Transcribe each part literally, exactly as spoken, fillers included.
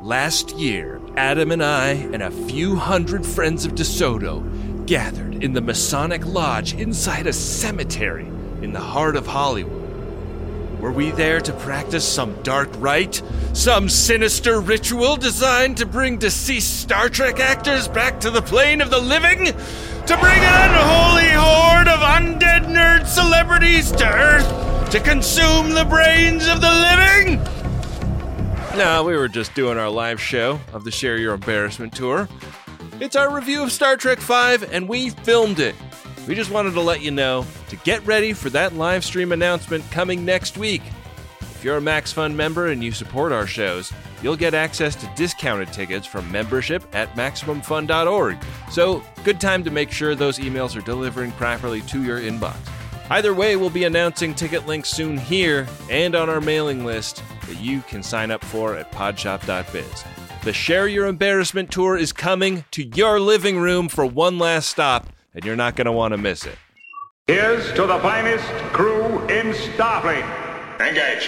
Last year, Adam and I and a few hundred friends of DeSoto gathered in the Masonic Lodge inside a cemetery in the heart of Hollywood. Were we there to practice some dark rite? Some sinister ritual designed to bring deceased Star Trek actors back to the plane of the living? To bring an unholy horde of undead nerd celebrities to Earth to consume the brains of the living? No, we were just doing our live show of the Share Your Embarrassment tour. It's our review of Star Trek five, and we filmed it. We just wanted to let you know to get ready for that live stream announcement coming next week. If you're a Max Fun member and you support our shows, you'll get access to discounted tickets from membership at Maximum Fun dot org. So, good time to make sure those emails are delivering properly to your inbox. Either way, we'll be announcing ticket links soon here and on our mailing list that you can sign up for at podshop dot biz. The Share Your Embarrassment tour is coming to your living room for one last stop, and you're not going to want to miss it. Here's to the finest crew in Starfleet. Engage.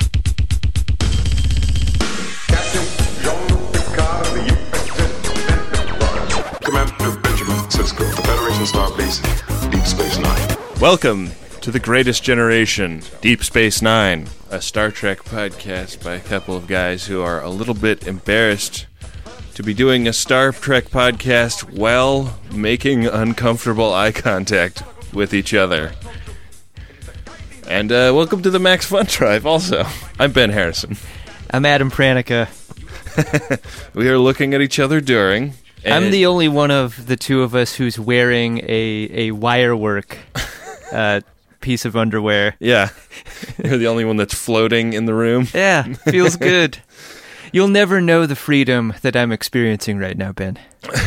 Captain Jean-Luc Picard of the U S S Enterprise. Commander Benjamin Sisko, the Federation Starbase, Deep Space Nine. Welcome to The Greatest Generation, Deep Space Nine, a Star Trek podcast by a couple of guys who are a little bit embarrassed to be doing a Star Trek podcast while making uncomfortable eye contact with each other. And uh, welcome to the Max Fun Drive also. I'm Ben Harrison. I'm Adam Pranica. We are looking at each other during. I'm the only one of the two of us who's wearing a, a wirework uh, piece of underwear. Yeah. You're the only one that's floating in the room. Yeah, feels good. You'll never know the freedom that I'm experiencing right now, Ben.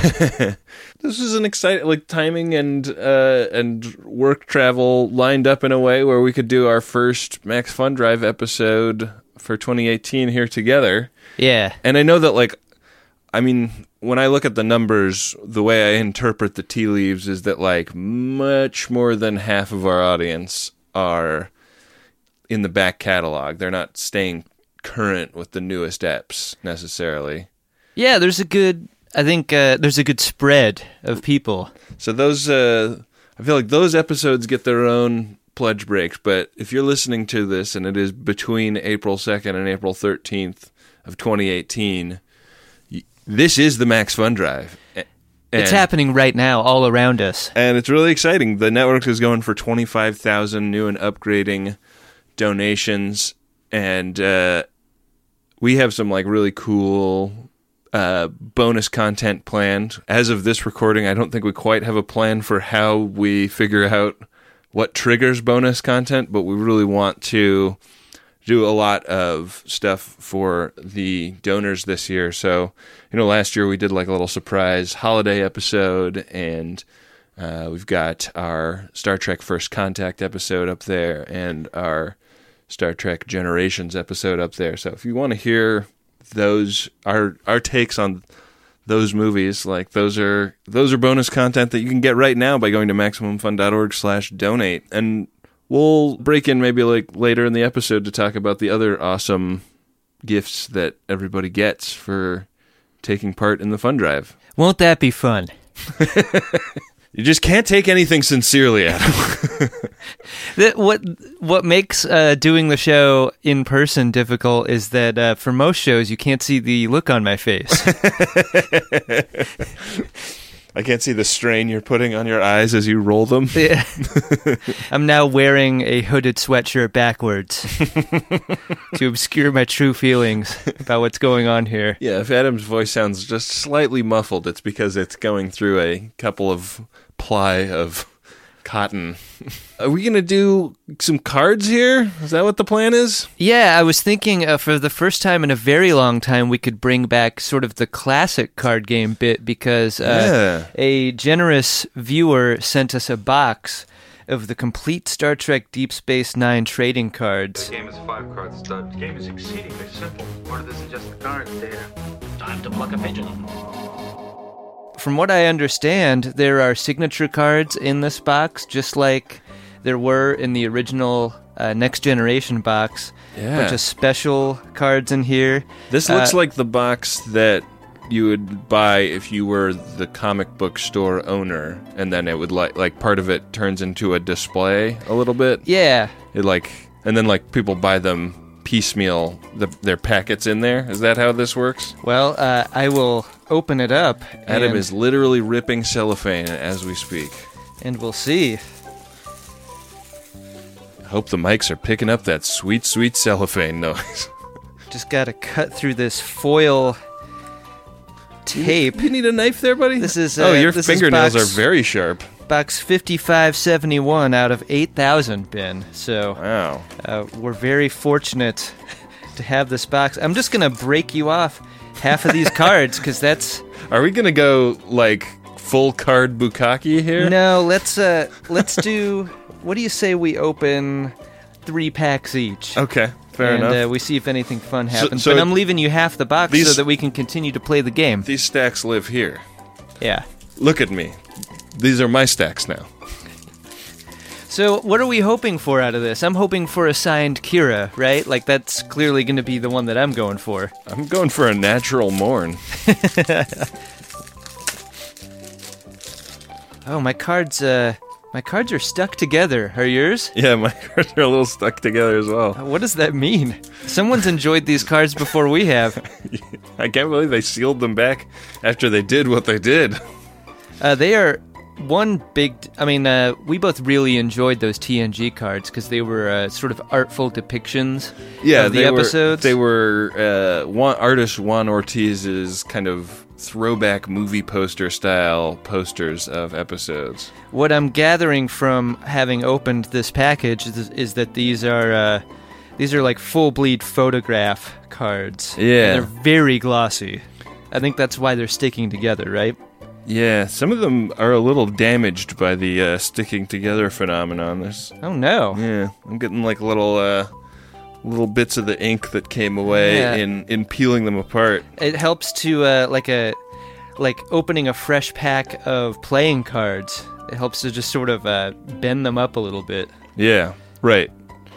This is an exciting, like, timing and uh, and work travel lined up in a way where we could do our first Max Fun Drive episode for twenty eighteen here together. Yeah. And I know that, like, I mean, when I look at the numbers, the way I interpret the tea leaves is that, like, much more than half of our audience are in the back catalog. They're not staying current with the newest eps necessarily. Yeah, there's a good, I think uh, there's a good spread of people. So those, uh, I feel like those episodes get their own pledge breaks, but if you're listening to this and it is between April second and April thirteenth of twenty eighteen, this is the Max Fun Drive. And, it's happening right now all around us. And it's really exciting. The network is going for twenty-five thousand new and upgrading donations, and uh, we have some like really cool uh, bonus content planned. As of this recording, I don't think we quite have a plan for how we figure out what triggers bonus content, but we really want to do a lot of stuff for the donors this year. So, you know, last year we did like a little surprise holiday episode, and uh, we've got our Star Trek First Contact episode up there and our Star Trek Generations episode up there. So if you want to hear those, our our takes on those movies, like those are those are bonus content that you can get right now by going to maximum fun dot org slash donate. And we'll break in maybe like later in the episode to talk about the other awesome gifts that everybody gets for taking part in the Fun Drive. Won't that be fun? You just can't take anything sincerely, Adam. that, what what makes uh, doing the show in person difficult is that uh, for most shows you can't see the look on my face. I can't see the strain you're putting on your eyes as you roll them. Yeah. I'm now wearing a hooded sweatshirt backwards to obscure my true feelings about what's going on here. Yeah, if Adam's voice sounds just slightly muffled, it's because it's going through a couple of ply of cotton. Are we going to do some cards here? Is that what the plan is? Yeah, I was thinking uh, for the first time in a very long time we could bring back sort of the classic card game bit because uh, yeah. a generous viewer sent us a box of the complete Star Trek Deep Space Nine trading cards. The game is five card stud. The game is exceedingly simple. More than just the cards, Data. Time to pluck a pigeon. From what I understand, there are signature cards in this box, just like there were in the original uh, Next Generation box. Yeah. Bunch of special cards in here. This looks Uh, like the box that you would buy if you were the comic book store owner, and then it would like like part of it turns into a display a little bit. Yeah. It like and then like people buy them piecemeal the, their packets in there. Is that how this works? Well, uh, I will open it up. Adam and, is literally ripping cellophane as we speak. and we'll see. I hope the mics are picking up that sweet, sweet cellophane noise. Just gotta cut through this foil tape. You need a knife there, buddy? This is, oh, uh, your this is fingernails box- are very sharp. Box fifty-five seventy-one out of eight thousand, Ben. So Wow. uh, we're very fortunate to have this box. I'm just going to break you off half of these cards because that's... Are we gonna go like full card bukkake here? No, let's uh, let's do... What do you say we open three packs each? Okay, fair and, enough. Uh, we see if anything fun happens. so but I'm leaving you half the box these- so that we can continue to play the game. These stacks live here. Yeah. Look at me. These are my stacks now. So what are we hoping for out of this? I'm hoping for a signed Kira, right? Like, that's clearly going to be the one that I'm going for. I'm going for a natural Morn. Oh, my cards, uh, my cards are stuck together. Are yours? Yeah, my cards are a little stuck together as well. Uh, What does that mean? Someone's enjoyed these cards before we have. I can't believe they sealed them back after they did what they did. Uh, they are one big... I mean, uh, we both really enjoyed those T N G cards because they were uh, sort of artful depictions Yeah, of the they episodes. were. They were uh, Juan, artist Juan Ortiz's kind of throwback movie poster style posters of episodes. What I'm gathering from having opened this package is, is that these are uh, these are like full bleed photograph cards. Yeah. And they're very glossy. I think that's why they're sticking together, right? Yeah, some of them are a little damaged by the uh, sticking together phenomenon. There's, Oh no. yeah, I'm getting like little, uh, little bits of the ink that came away Yeah. in, in peeling them apart. It helps to uh, like a like opening a fresh pack of playing cards. It helps to just sort of uh, bend them up a little bit. Yeah, right.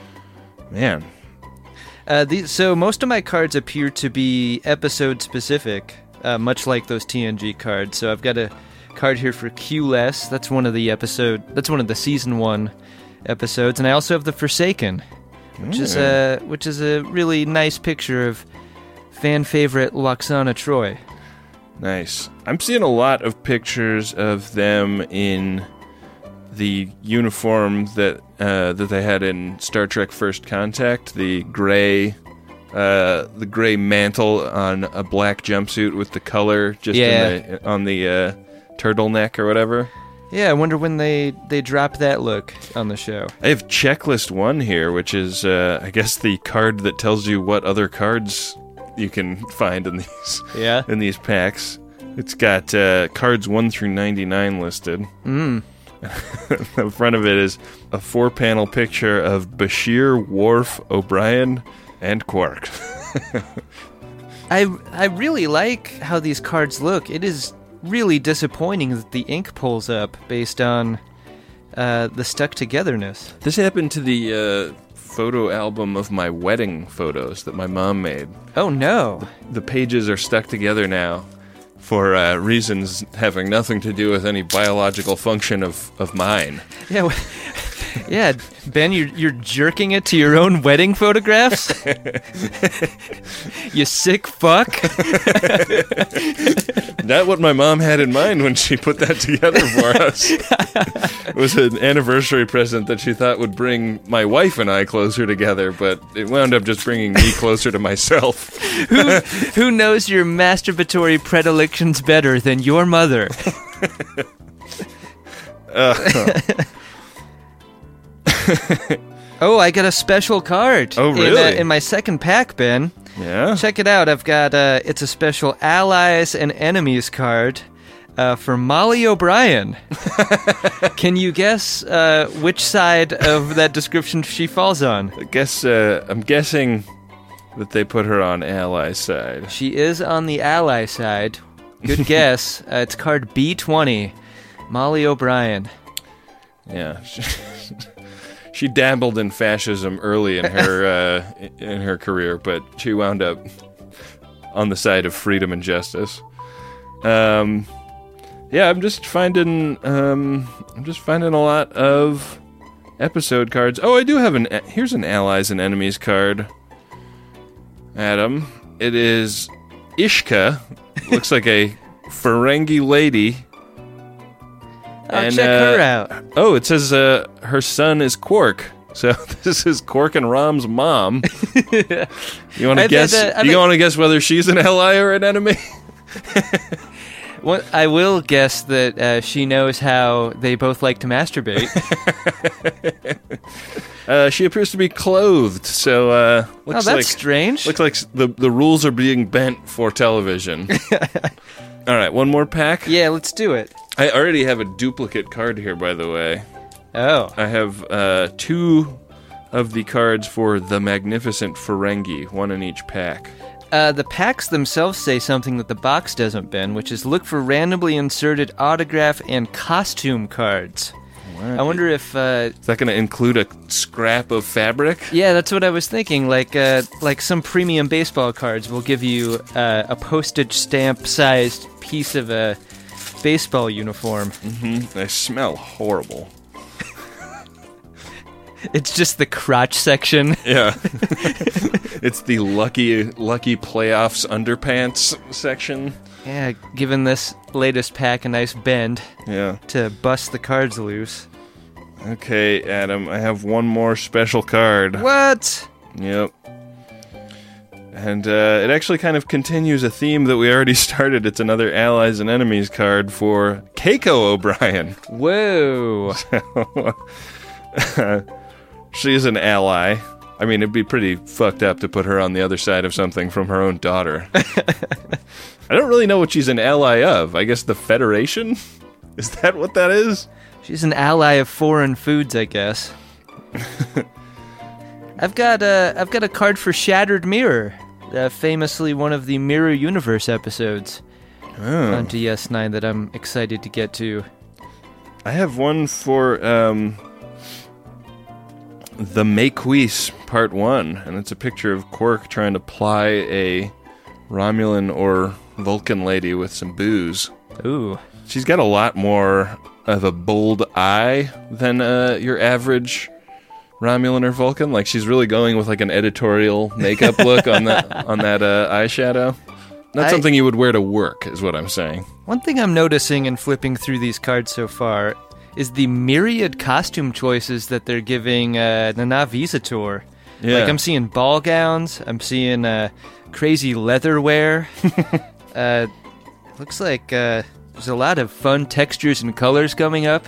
Man, Uh, these, so most of my cards appear to be episode specific, uh, much like those T N G cards. So I've got a card here for Q-less. That's one of the episode. That's one of the season one episodes, and I also have the Forsaken, which is a which is a really nice picture of fan favorite Loxana Troy. nice. I'm seeing a lot of pictures of them in the uniform that uh, that they had in Star Trek First Contact, the gray, uh, the gray mantle on a black jumpsuit with the color just Yeah. in the, on the uh, turtleneck or whatever. Yeah, I wonder when they they drop that look on the show. I have checklist one here, which is uh, I guess the card that tells you what other cards you can find in these Yeah. in these packs. It's got uh, cards one through ninety-nine listed. Mm. The front of it is a four-panel picture of Bashir, Worf, O'Brien, and Quark. I I really like how these cards look. It is really disappointing that the ink pulls up based on uh, the stuck togetherness. This happened to the uh, photo album of my wedding photos that my mom made. Oh no! The pages are stuck together now for uh, reasons having nothing to do with any biological function of, of mine. Yeah, w- yeah, Ben, you're you're jerking it to your own wedding photographs. You sick fuck. Not what my mom had in mind when she put that together for us. It was an anniversary present that she thought would bring my wife and I closer together, but it wound up just bringing me closer to myself. who who knows your masturbatory predilections better than your mother? Oh, I got a special card. Oh, In, uh, really? in my second pack, Ben. Yeah? Check it out. I've got uh, it's a special allies and enemies card uh, for Molly O'Brien. Can you guess uh, which side of that description she falls on? I guess, uh, I'm guessing that they put her on Ally's side. She is on the ally side. Good guess. Uh, it's card B twenty. Molly O'Brien. Yeah. she dabbled in fascism early in her uh, in her career, but she wound up on the side of freedom and justice. Um, yeah, I'm just finding um, I'm just finding a lot of episode cards. Oh, I do have an here's an allies and enemies card. Adam, it is Ishka. Looks like a Ferengi lady. I'll and, check uh, her out. Oh, it says uh, her son is Quark. So this is Quark and Rom's mom. You want to guess? Bet, uh, you want to guess whether she's an ally or an enemy? Well, I will guess that uh, she knows how they both like to masturbate. uh, she appears to be clothed, so uh, looks oh, that's like strange. looks like the the rules are being bent for television. All right, one more pack. Yeah, let's do it. I already have a duplicate card here, by the way. Oh, I have uh, two of the cards for the Magnificent Ferengi, one in each pack. uh, the packs themselves say something that the box doesn't, Ben, which is look for randomly inserted autograph and costume cards. What? I wonder if... Uh, Is that going to include a scrap of fabric? yeah, that's what I was thinking. Like uh, like some premium baseball cards will give you uh, a postage stamp-sized piece of a baseball uniform. Mm-hmm. They smell horrible. It's just the crotch section. Yeah. It's the lucky lucky playoffs underpants section. Yeah, giving this latest pack a nice bend Yeah. to bust the cards loose. Okay, Adam, I have one more special card. What? Yep. And uh, it actually kind of continues a theme that we already started. It's another Allies and Enemies card for Keiko O'Brien. Whoa. She's an ally. I mean, it'd be pretty fucked up to put her on the other side of something from her own daughter. I don't really know what she's an ally of. I guess the Federation? Is that what that is? She's an ally of foreign foods, I guess. I've got a, I've got a card for Shattered Mirror, uh, famously one of the Mirror Universe episodes Oh. on D S nine that I'm excited to get to. I have one for um, the Maquis Part one, and it's a picture of Quark trying to ply a Romulan or Vulcan lady with some booze. Ooh. She's got a lot more of a bold eye than uh, your average Romulan or Vulcan. Like, she's really going with like an editorial makeup look on that on that uh, eyeshadow. Not I- something you would wear to work, is what I'm saying. One thing I'm noticing in flipping through these cards so far is the myriad costume choices that they're giving uh, Nana Visitor. Yeah. Like, I'm seeing ball gowns, I'm seeing uh, crazy leather wear. uh, looks like uh, there's a lot of fun textures and colors coming up.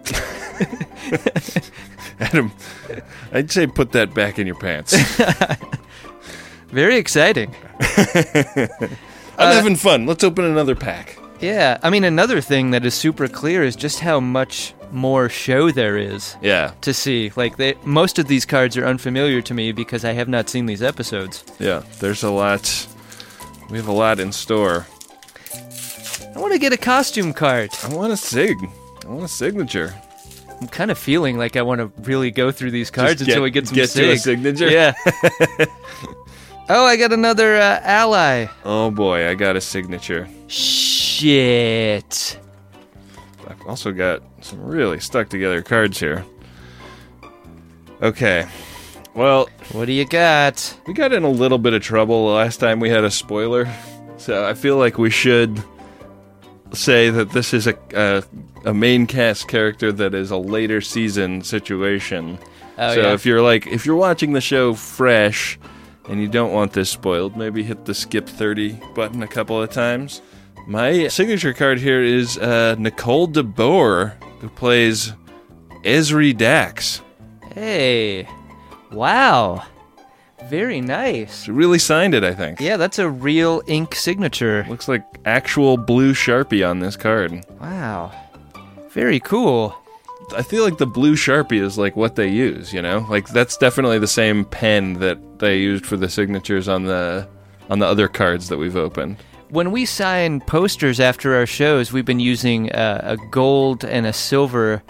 Adam, I'd say put that back in your pants. Very exciting. I'm Uh, having fun. Let's open another pack. Yeah, I mean, another thing that is super clear is just how much more show there is Yeah, to see. Like, they, most of these cards are unfamiliar to me because I have not seen these episodes. yeah. There's a lot. We have a lot in store. I want to get a costume card. I want a sig. I want a signature. I'm kind of feeling like I want to really go through these cards Just until get- we get some get to a sig. signature? Yeah. Oh, I got another uh, ally. Oh boy, I got a signature. Shit. I've also got some really stuck together cards here. Okay. Well, What do you got? we got in a little bit of trouble the last time we had a spoiler. So I feel like we should say that this is a a, a main cast character that is a later season situation. Oh, so yeah. if you're like if you're watching the show fresh and you don't want this spoiled, maybe hit the skip thirty button a couple of times. My signature card here is uh, Nicole DeBoer, who plays Ezri Dax. Hey. Wow. Very nice. She really signed it, I think. Yeah, that's a real ink signature. Looks like actual blue Sharpie on this card. Wow. Very cool. I feel like the blue Sharpie is like what they use, you know? Like that's definitely the same pen that they used for the signatures on the on the other cards that we've opened. When we sign posters after our shows, we've been using uh, a gold and a silver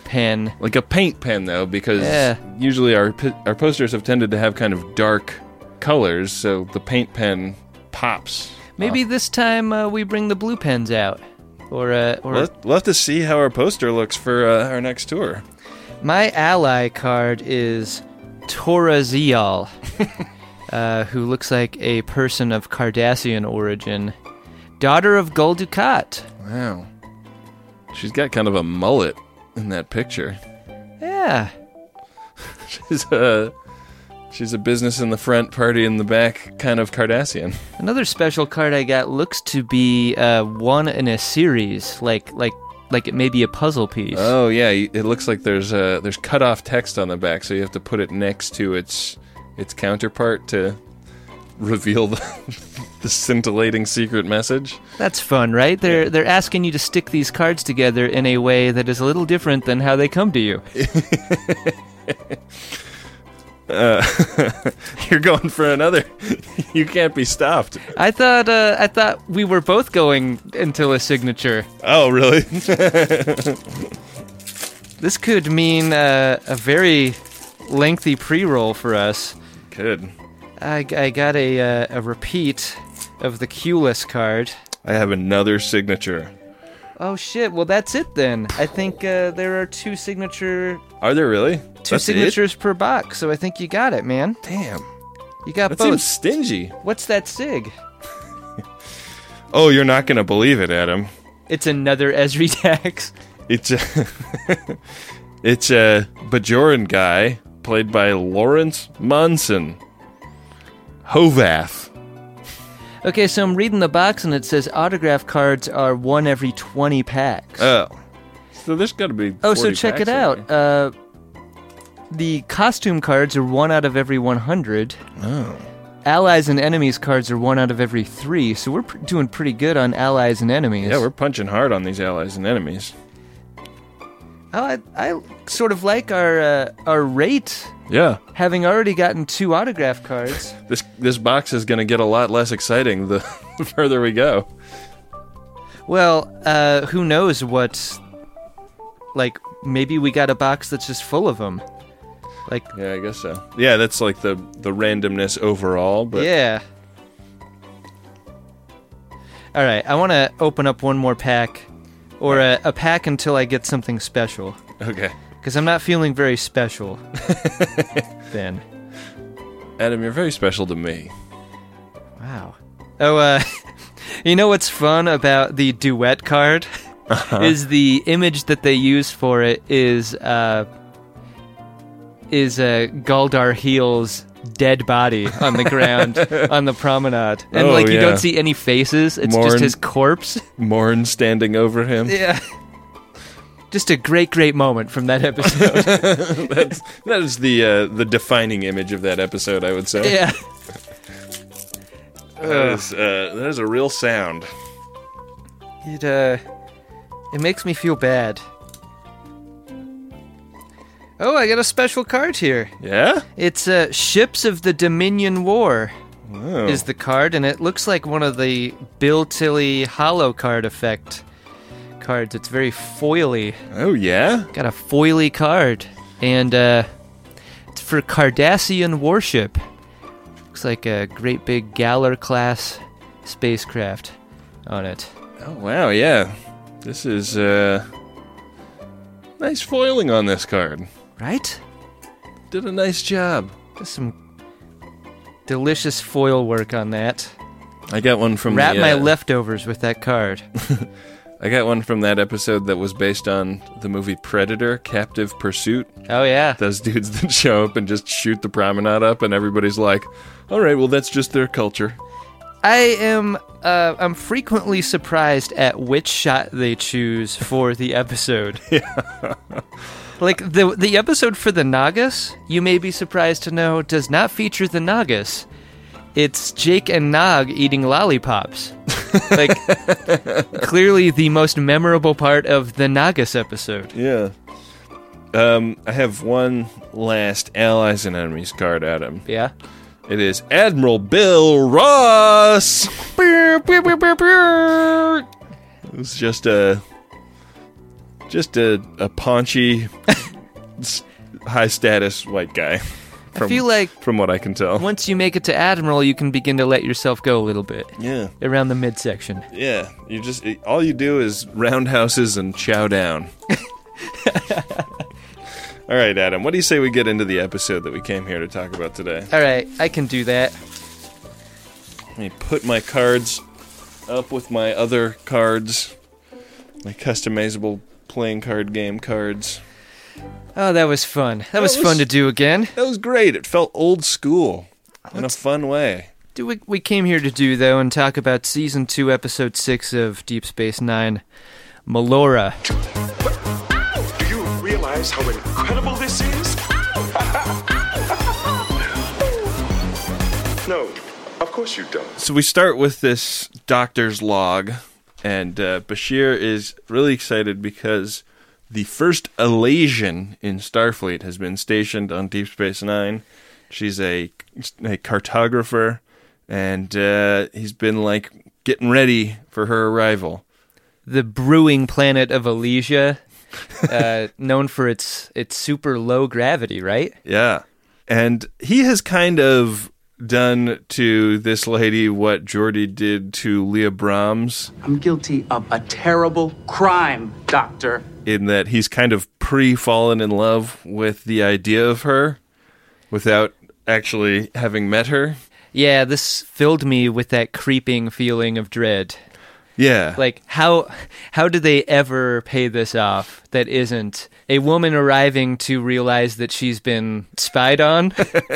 pen. Like a paint pen, though, because Yeah. usually our pi- our posters have tended to have kind of dark colors, so the paint pen pops. Maybe off. this time uh, we bring the blue pens out. Or, uh, or We'll, we'll have to see how our poster looks for uh, our next tour. my ally card is Torazial, uh, who looks like a person of Cardassian origin. Daughter of Gul Dukat. Wow. She's got kind of a mullet in that picture. Yeah. She's a, she's a business in the front, party in the back kind of Cardassian. Another special card I got looks to be uh, one in a series, like like like it may be a puzzle piece. Oh, yeah, it looks like there's uh, there's cut-off text on the back, so you have to put it next to its its counterpart to reveal the, the scintillating secret message. That's fun, right? They're they're asking you to stick these cards together in a way that is a little different than how they come to you. Uh, you're going for another. You can't be stopped. I thought uh, I thought we were both going into a signature. Oh, really? This could mean uh, a very lengthy pre-roll for us. Good. I, I got a uh, a repeat of the Q-less card. I have another signature. Oh shit! Well, that's it then. I think uh, there are two signature Are there really? two That's signatures per box. So I think you got it, man. it? Damn. You got That both. seems stingy. What's that sig? Oh, you're not going to believe it, Adam. It's another Esri tax. It's a, it's a Bajoran guy played by Lawrence Monson. Hovath. Okay, so I'm reading the box and it says autograph cards are one every twenty packs. Oh. So there's got to be oh, so forty check packs it in out. there. Uh, the costume cards are one out of every one hundred. Oh. Allies and enemies cards are one out of every three, so we're pr- doing pretty good on allies and enemies. Yeah, we're punching hard on these allies and enemies. Oh, I, I sort of like our uh, our rate, Yeah. having already gotten two autograph cards. This this box is going to get a lot less exciting the further we go. Well, uh, who knows what... Like, maybe we got a box that's just full of them. Like, Yeah, I guess so. Yeah, that's like the, the randomness overall, but yeah. All right, I want to open up one more pack, or a, a pack until I get something special, okay. because I'm not feeling very special. Then, Adam, you're very special to me. wow. Oh, uh, you know what's fun about the duet card? Uh-huh. Is the image that they use for it is uh, is uh, Galdar Heel's dead body on the ground on the promenade, and Oh, like you yeah. don't see any faces; it's Morn. just his corpse. Morn standing over him. Yeah, just a great, great moment from that episode. That's that is the uh, the defining image of that episode, I would say. Yeah, That is, uh, that is a real sound. it uh, it makes me feel bad. Oh, I got a special card here. Yeah? It's uh, Ships of the Dominion War. Oh. Is the card, and it looks like one of the Bill Tilly hollow card effect cards. It's very foily. Oh, yeah? Got a foily card, and uh, it's for Cardassian warship. Looks like a great big Galler class spacecraft on it. Oh, wow, yeah. This is, uh... nice foiling on this card. Right? Did a nice job. Just some delicious foil work on that. I got one from Wrap the, my uh, leftovers with that card. I got one from that episode that was based on the movie Predator, Captive Pursuit. Oh, yeah. Those dudes that show up and just shoot the promenade up, and everybody's like, all right, well, that's just their culture. I am uh, I'm frequently surprised at which shot they choose for the episode. Yeah. Like, the the episode for the Nagas, you may be surprised to know, does not feature the Nagas. It's Jake and Nog eating lollipops. Like, clearly the most memorable part of the Nagas episode. Yeah. Um, I have one last Allies and Enemies card, Adam. Yeah? It is Admiral Bill Ross! It was just a... Just a, a paunchy, high-status white guy. From, I feel like from what I can tell. Once you make it to Admiral, you can begin to let yourself go a little bit. Yeah. Around the midsection. Yeah. You just all you do is roundhouses and chow down. All right, Adam. What do you say we get into the episode that we came here to talk about today? All right, I can do that. Let me put my cards up with my other cards, my customizable playing card game cards. Oh, that was fun. That, that was, was fun to do again. That was great. It felt old school in Let's, a fun way. Do we, we came here to do, though, and talk about Season two, Episode six of Deep Space Nine, Melora. Do you realize how incredible this is? No, of course you don't. So we start with this doctor's log, and uh, Bashir is really excited because the first Elasian in Starfleet has been stationed on Deep Space Nine. She's a, a cartographer, and uh, he's been, like, getting ready for her arrival. The brewing planet of Elysia, uh, known for its its super low gravity, right? Yeah. And he has kind of done to this lady what Geordi did to Leah Brahms. I'm guilty of a terrible crime, Doctor. In that he's kind of pre-fallen in love with the idea of her without actually having met her. Yeah, this filled me with that creeping feeling of dread. Yeah. Like, how how do they ever pay this off that isn't a woman arriving to realize that she's been spied on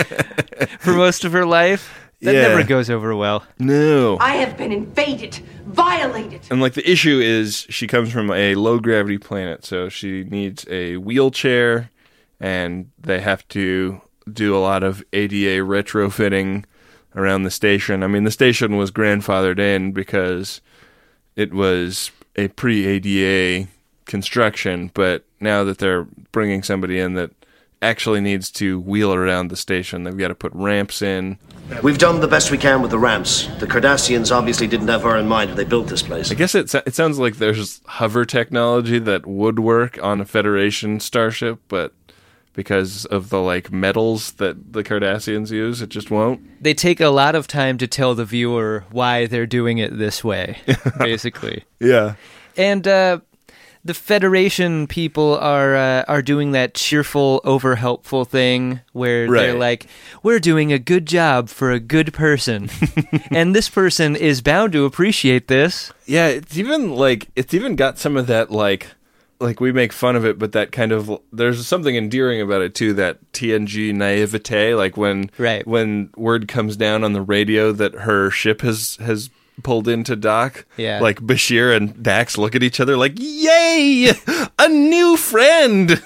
for most of her life? That yeah. never goes over well. No. I have been invaded, violated. And, like, the issue is she comes from a low-gravity planet, so she needs a wheelchair, and they have to do a lot of A D A retrofitting around the station. I mean, the station was grandfathered in because it was a pre-A D A construction, but now that they're bringing somebody in that actually needs to wheel around the station, they've got to put ramps in. We've done the best we can with the ramps. The Cardassians obviously didn't have her in mind when they built this place. I guess it, it sounds like there's hover technology that would work on a Federation starship, but because of the, like, metals that the Cardassians use, it just won't. They take a lot of time to tell the viewer why they're doing it this way, basically. Yeah. And uh, the Federation people are uh, are doing that cheerful, over-helpful thing where right. they're like, we're doing a good job for a good person. And this person is bound to appreciate this. Yeah, it's even, like, it's even got some of that, like... Like, we make fun of it, but that kind of... There's something endearing about it, too, that T N G naivete. Like, when right. when word comes down on the radio that her ship has, has pulled into dock, yeah. like, Bashir and Dax look at each other like, yay! A new friend!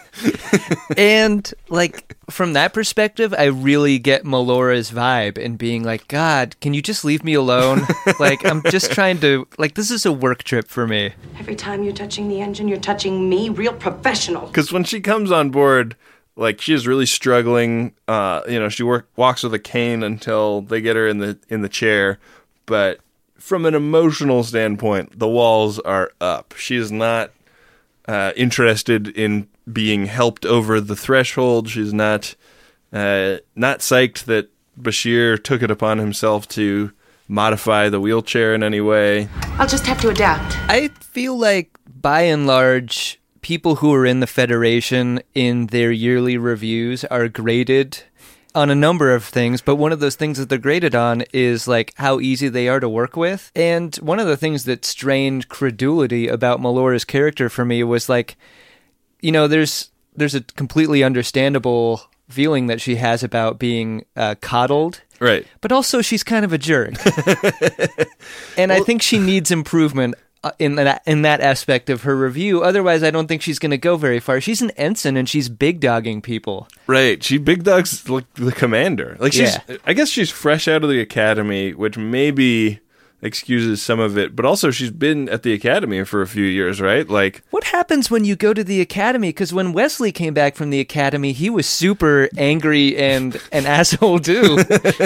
And, like, from that perspective, I really get Melora's vibe and being like, God, can you just leave me alone? Like, I'm just trying to... Like, this is a work trip for me. Every time you're touching the engine, you're touching me. Real professional. Because when she comes on board, like, she is really struggling. Uh, you know, she work, walks with a cane until they get her in the in the chair. But from an emotional standpoint, the walls are up. She is not uh, interested in being helped over the threshold. She's not uh, not psyched that Bashir took it upon himself to modify the wheelchair in any way. I'll just have to adapt. I feel like, by and large, people who are in the Federation in their yearly reviews are graded on a number of things, but one of those things that they're graded on is, like, how easy they are to work with. And one of the things that strained credulity about Melora's character for me was, like, you know, there's there's a completely understandable feeling that she has about being uh, coddled. Right. But also she's kind of a jerk. And well, I think she needs improvement in that in that aspect of her review. Otherwise, I don't think she's going to go very far. She's an ensign and she's big dogging people. Right. She big dogs like the commander. Like she's yeah. I guess she's fresh out of the academy, which maybe excuses some of it. But also, she's been at the academy for a few years, right? Like, what happens when you go to the academy? Because when Wesley came back from the academy, he was super angry and an asshole too.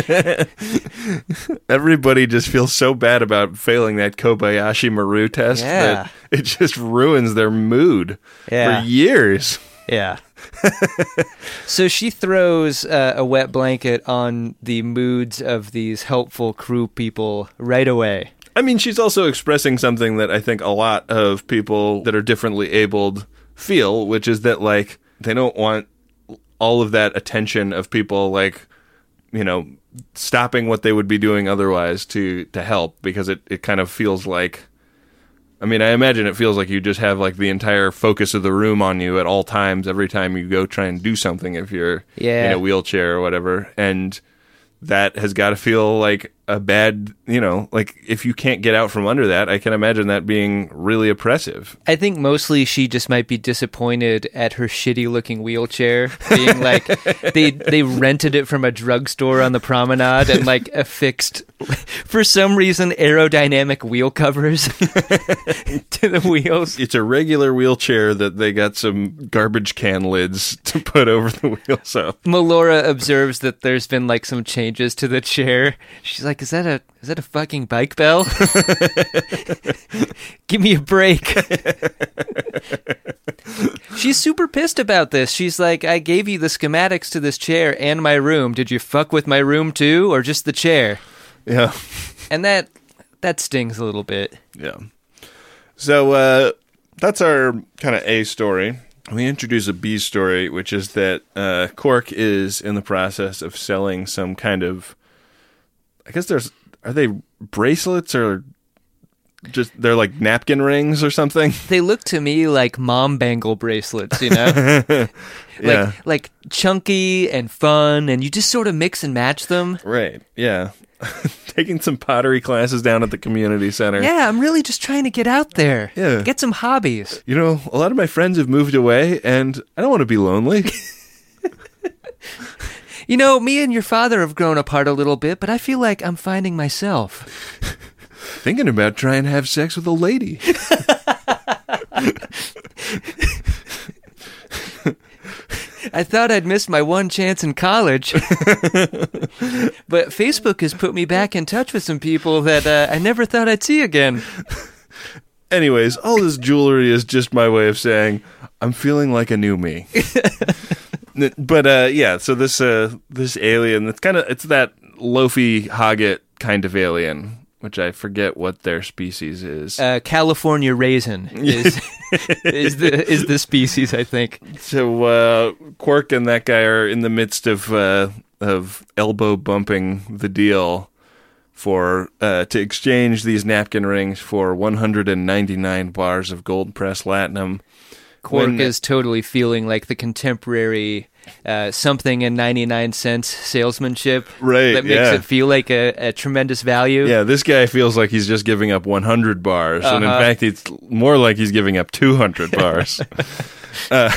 Everybody just feels so bad about failing that Kobayashi Maru test Yeah. that it just ruins their mood Yeah. for years. Yeah. So she throws uh, a wet blanket on the moods of these helpful crew people right away. I mean, she's also expressing something that I think a lot of people that are differently abled feel, which is that, like, they don't want all of that attention of people, like, you know, stopping what they would be doing otherwise to, to help, because it, it kind of feels like, I mean, I imagine it feels like you just have, like, the entire focus of the room on you at all times, every time you go try and do something if you're Yeah. in a wheelchair or whatever. And that has got to feel like a bad, you know, like, if you can't get out from under that, I can imagine that being really oppressive. I think mostly she just might be disappointed at her shitty-looking wheelchair, being like, they they rented it from a drugstore on the promenade and, like, affixed, for some reason, aerodynamic wheel covers to the wheels. It's a regular wheelchair that they got some garbage can lids to put over the wheel, so. Melora observes that there's been, like, some changes to the chair. She's like, is that a is that a fucking bike bell? Give me a break. She's super pissed about this. She's like, I gave you the schematics to this chair and my room. Did you fuck with my room too, or just the chair? Yeah. And that that stings a little bit. Yeah. So uh, that's our kind of A story. We introduce a B story, which is that uh, Quark is in the process of selling some kind of, I guess there's, are they bracelets or just, they're like napkin rings or something? They look to me like mom bangle bracelets, you know? like, Yeah. like chunky and fun, and you just sort of mix and match them. Right, yeah. Taking some pottery classes down at the community center. Yeah, I'm really just trying to get out there. Yeah. Get some hobbies. You know, a lot of my friends have moved away, and I don't want to be lonely. You know, me and your father have grown apart a little bit, but I feel like I'm finding myself. Thinking about trying to have sex with a lady. I thought I'd missed my one chance in college. But Facebook has put me back in touch with some people that uh, I never thought I'd see again. Anyways, all this jewelry is just my way of saying I'm feeling like a new me. But uh, yeah, so this uh, this alien, it's kind of it's that Lofi Hoggett kind of alien, which I forget what their species is. Uh, California raisin is is the is the species, I think. So uh, Quark and that guy are in the midst of uh, of elbow bumping the deal for uh, to exchange these napkin rings for one hundred ninety-nine bars of gold pressed latinum. Quark When- is totally feeling like the contemporary uh, something in ninety-nine cents salesmanship. Right, That makes yeah. it feel like a, a tremendous value. Yeah, this guy feels like he's just giving up one hundred bars, and in Uh-huh. fact, it's more like he's giving up two hundred bars. uh,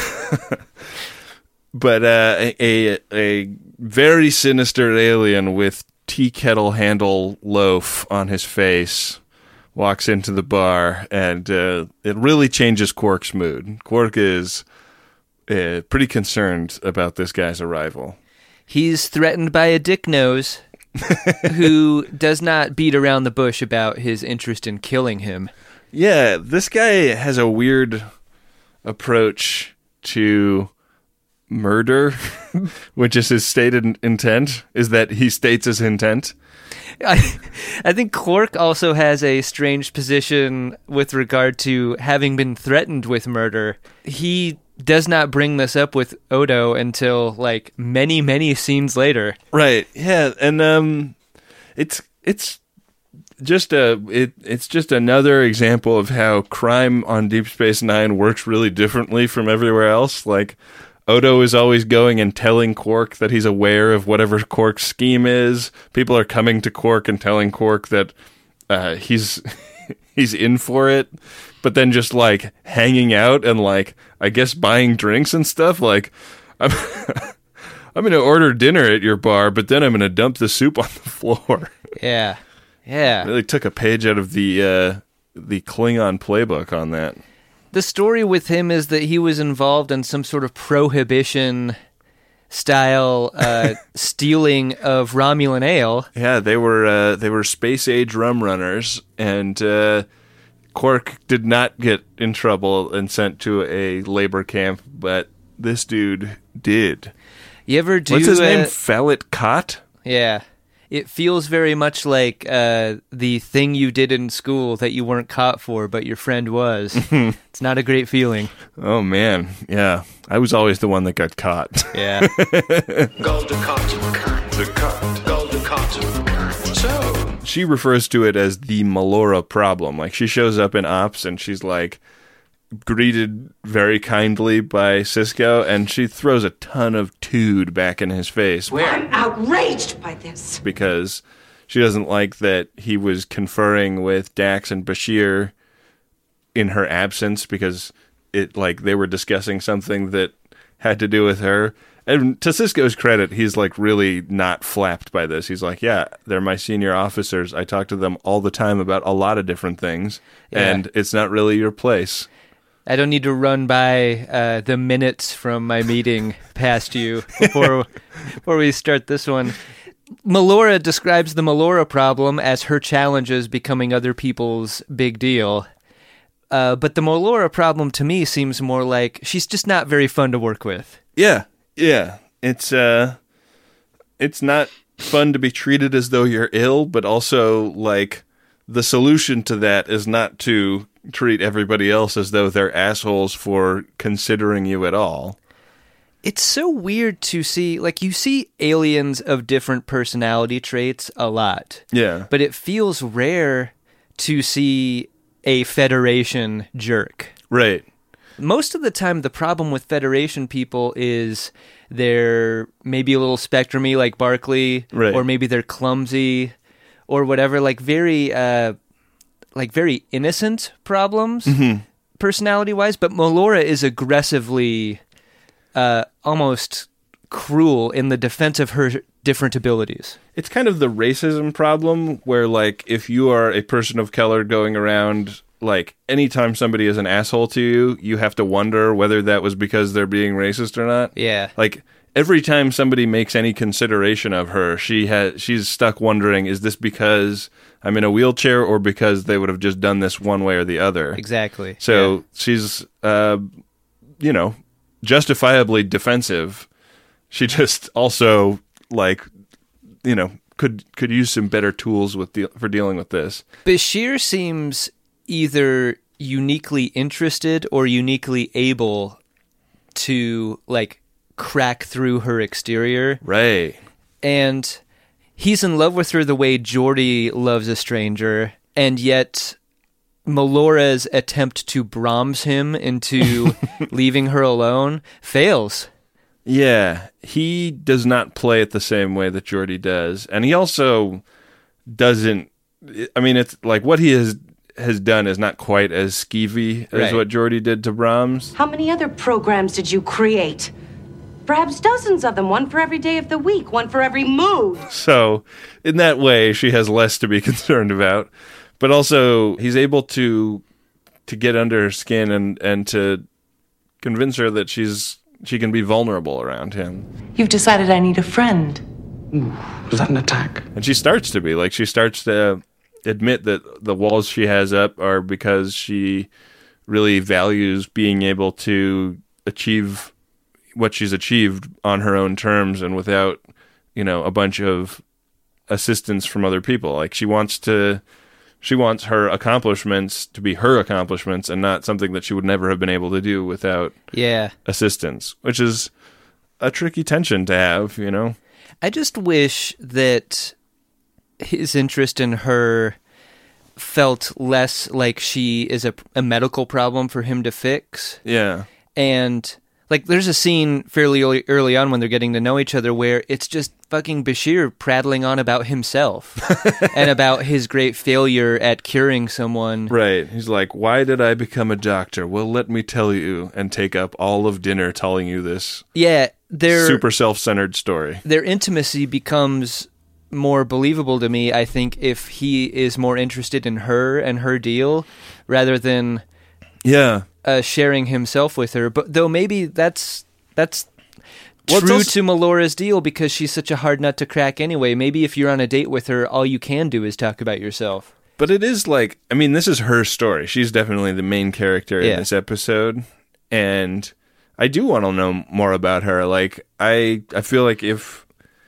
but uh, a a very sinister alien with tea kettle handle loaf on his face walks into the bar, and uh, it really changes Quark's mood. Quark is uh, pretty concerned about this guy's arrival. He's threatened by a dick nose who does not beat around the bush about his interest in killing him. Yeah, this guy has a weird approach to murder, which is his stated intent, is that he states his intent. I, I think Quark also has a strange position with regard to having been threatened with murder. He does not bring this up with Odo until, like, many, many scenes later. Right, yeah, and um, it's it's just a it it's just another example of how crime on Deep Space Nine works really differently from everywhere else. Like, Odo is always going and telling Quark that he's aware of whatever Quark's scheme is. People are coming to Quark and telling Quark that uh, he's he's in for it, but then just like hanging out and like I guess buying drinks and stuff. Like, I'm I'm going to order dinner at your bar, but then I'm going to dump the soup on the floor. Yeah. Yeah. Really took a page out of the uh, the Klingon playbook on that. The story with him is that he was involved in some sort of prohibition style uh, stealing of Romulan ale. Yeah, they were uh, they were space age rum runners, and uh, Quark did not get in trouble and sent to a labor camp, but this dude did. You ever do? What's his uh, name? Fallet Cott? Yeah. It feels very much like uh, the thing you did in school that you weren't caught for, but your friend was. It's not a great feeling. Oh, man. Yeah. I was always the one that got caught. Yeah. Golden cotton. The cut. Golden cotton. So. She refers to it as the Melora problem. Like, she shows up in Ops and she's like greeted very kindly by Sisko, and she throws a ton of tood back in his face. I'm outraged by this. Because she doesn't like that he was conferring with Dax and Bashir in her absence, because it like they were discussing something that had to do with her. And to Sisko's credit, he's like really not flapped by this. He's like, yeah, they're my senior officers. I talk to them all the time about a lot of different things, yeah. and it's not really your place. I don't need to run by uh, the minutes from my meeting past you before before we start this one. Melora describes the Melora problem as her challenges becoming other people's big deal. Uh, but the Melora problem to me seems more like she's just not very fun to work with. Yeah, yeah. It's uh, it's not fun to be treated as though you're ill, but also like the solution to that is not to treat everybody else as though they're assholes for considering you at all. It's so weird to see, like, you see aliens of different personality traits a lot. Yeah. But it feels rare to see a Federation jerk. Right. Most of the time, the problem with Federation people is they're maybe a little spectrumy, like Barclay, right. or maybe they're clumsy, or whatever, like very... Uh, like very innocent problems, mm-hmm. personality-wise, but Melora is aggressively, uh, almost cruel in the defense of her different abilities. It's kind of the racism problem where, like, if you are a person of color going around, like, anytime somebody is an asshole to you, you have to wonder whether that was because they're being racist or not. Yeah. Like, every time somebody makes any consideration of her, she has she's stuck wondering, is this because I'm in a wheelchair or because they would have just done this one way or the other? Exactly. So yeah. she's, uh, you know, justifiably defensive. She just also, like, you know, could could use some better tools with de- for dealing with this. Bashir seems either uniquely interested or uniquely able to, like, crack through her exterior. Right. And he's in love with her the way Geordi loves a stranger, and yet Melora's attempt to Brahms him into leaving her alone fails. Yeah, he does not play it the same way that Geordi does. And he also doesn't... I mean, it's like what he has has done is not quite as skeevy as right. what Geordi did to Brahms. How many other programs did you create? Perhaps dozens of them, one for every day of the week, one for every mood. So, in that way, she has less to be concerned about. But also, he's able to to get under her skin and, and to convince her that she's she can be vulnerable around him. You've decided I need a friend. Ooh, is that an attack? And she starts to be. Like, she starts to admit that the walls she has up are because she really values being able to achieve what she's achieved on her own terms and without, you know, a bunch of assistance from other people. Like, she wants to, she wants her accomplishments to be her accomplishments and not something that she would never have been able to do without yeah. assistance, which is a tricky tension to have, you know? I just wish that his interest in her felt less like she is a, a medical problem for him to fix. Yeah. And, like, there's a scene fairly early, early on when they're getting to know each other where it's just fucking Bashir prattling on about himself and about his great failure at curing someone. Right. He's like, why did I become a doctor? Well, let me tell you, and take up all of dinner telling you this yeah, their super self-centered story. Their intimacy becomes more believable to me, I think, if he is more interested in her and her deal rather than yeah uh, sharing himself with her. But though maybe that's that's well, true also- to Melora's deal because she's such a hard nut to crack anyway. Maybe if you're on a date with her, all you can do is talk about yourself. But it is like, I mean, this is her story. She's definitely the main character Yeah. in this episode. And I do want to know more about her. Like, I I feel like if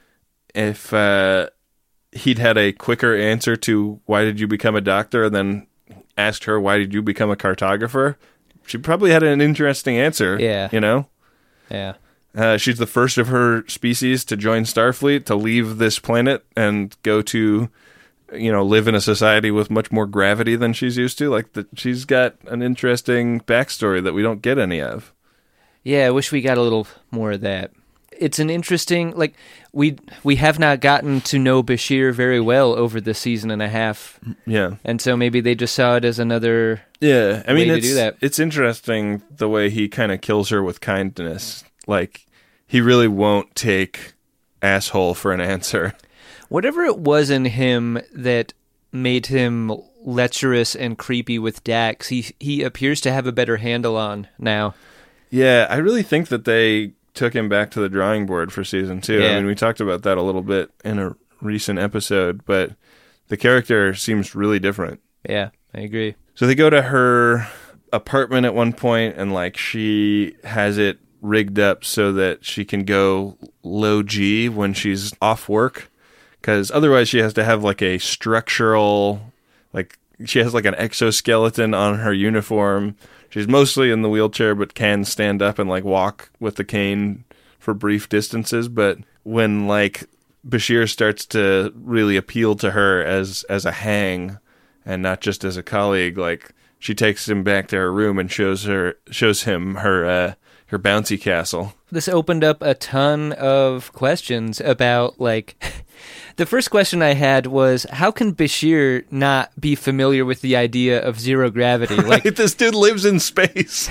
if uh, he'd had a quicker answer to why did you become a doctor and then asked her why did you become a cartographer, she probably had an interesting answer. Yeah. You know? Yeah. Uh, she's the first of her species to join Starfleet, to leave this planet and go to, you know, live in a society with much more gravity than she's used to. Like, the, she's got an interesting backstory that we don't get any of. Yeah, I wish we got a little more of that. It's an interesting, like, we we have not gotten to know Bashir very well over the season and a half. Yeah. And so maybe they just saw it as another Yeah, I mean, way it's, to do that. it's interesting the way he kind of kills her with kindness. Like, he really won't take asshole for an answer. Whatever it was in him that made him lecherous and creepy with Dax, he he appears to have a better handle on now. Yeah, I really think that they took him back to the drawing board for season two. Yeah. I mean, we talked about that a little bit in a recent episode, but the character seems really different. Yeah, I agree. So they go to her apartment at one point, and like she has it rigged up so that she can go low G when she's off work, because otherwise she has to have like a structural, like she has like an exoskeleton on her uniform. She's mostly in the wheelchair, but can stand up and like walk with the cane for brief distances. But when like Bashir starts to really appeal to her as as a hang and not just as a colleague, like she takes him back to her room and shows her shows him her uh, her bouncy castle. This opened up a ton of questions about, like, the first question I had was, how can Bashir not be familiar with the idea of zero gravity? Like, Right, this dude lives in space.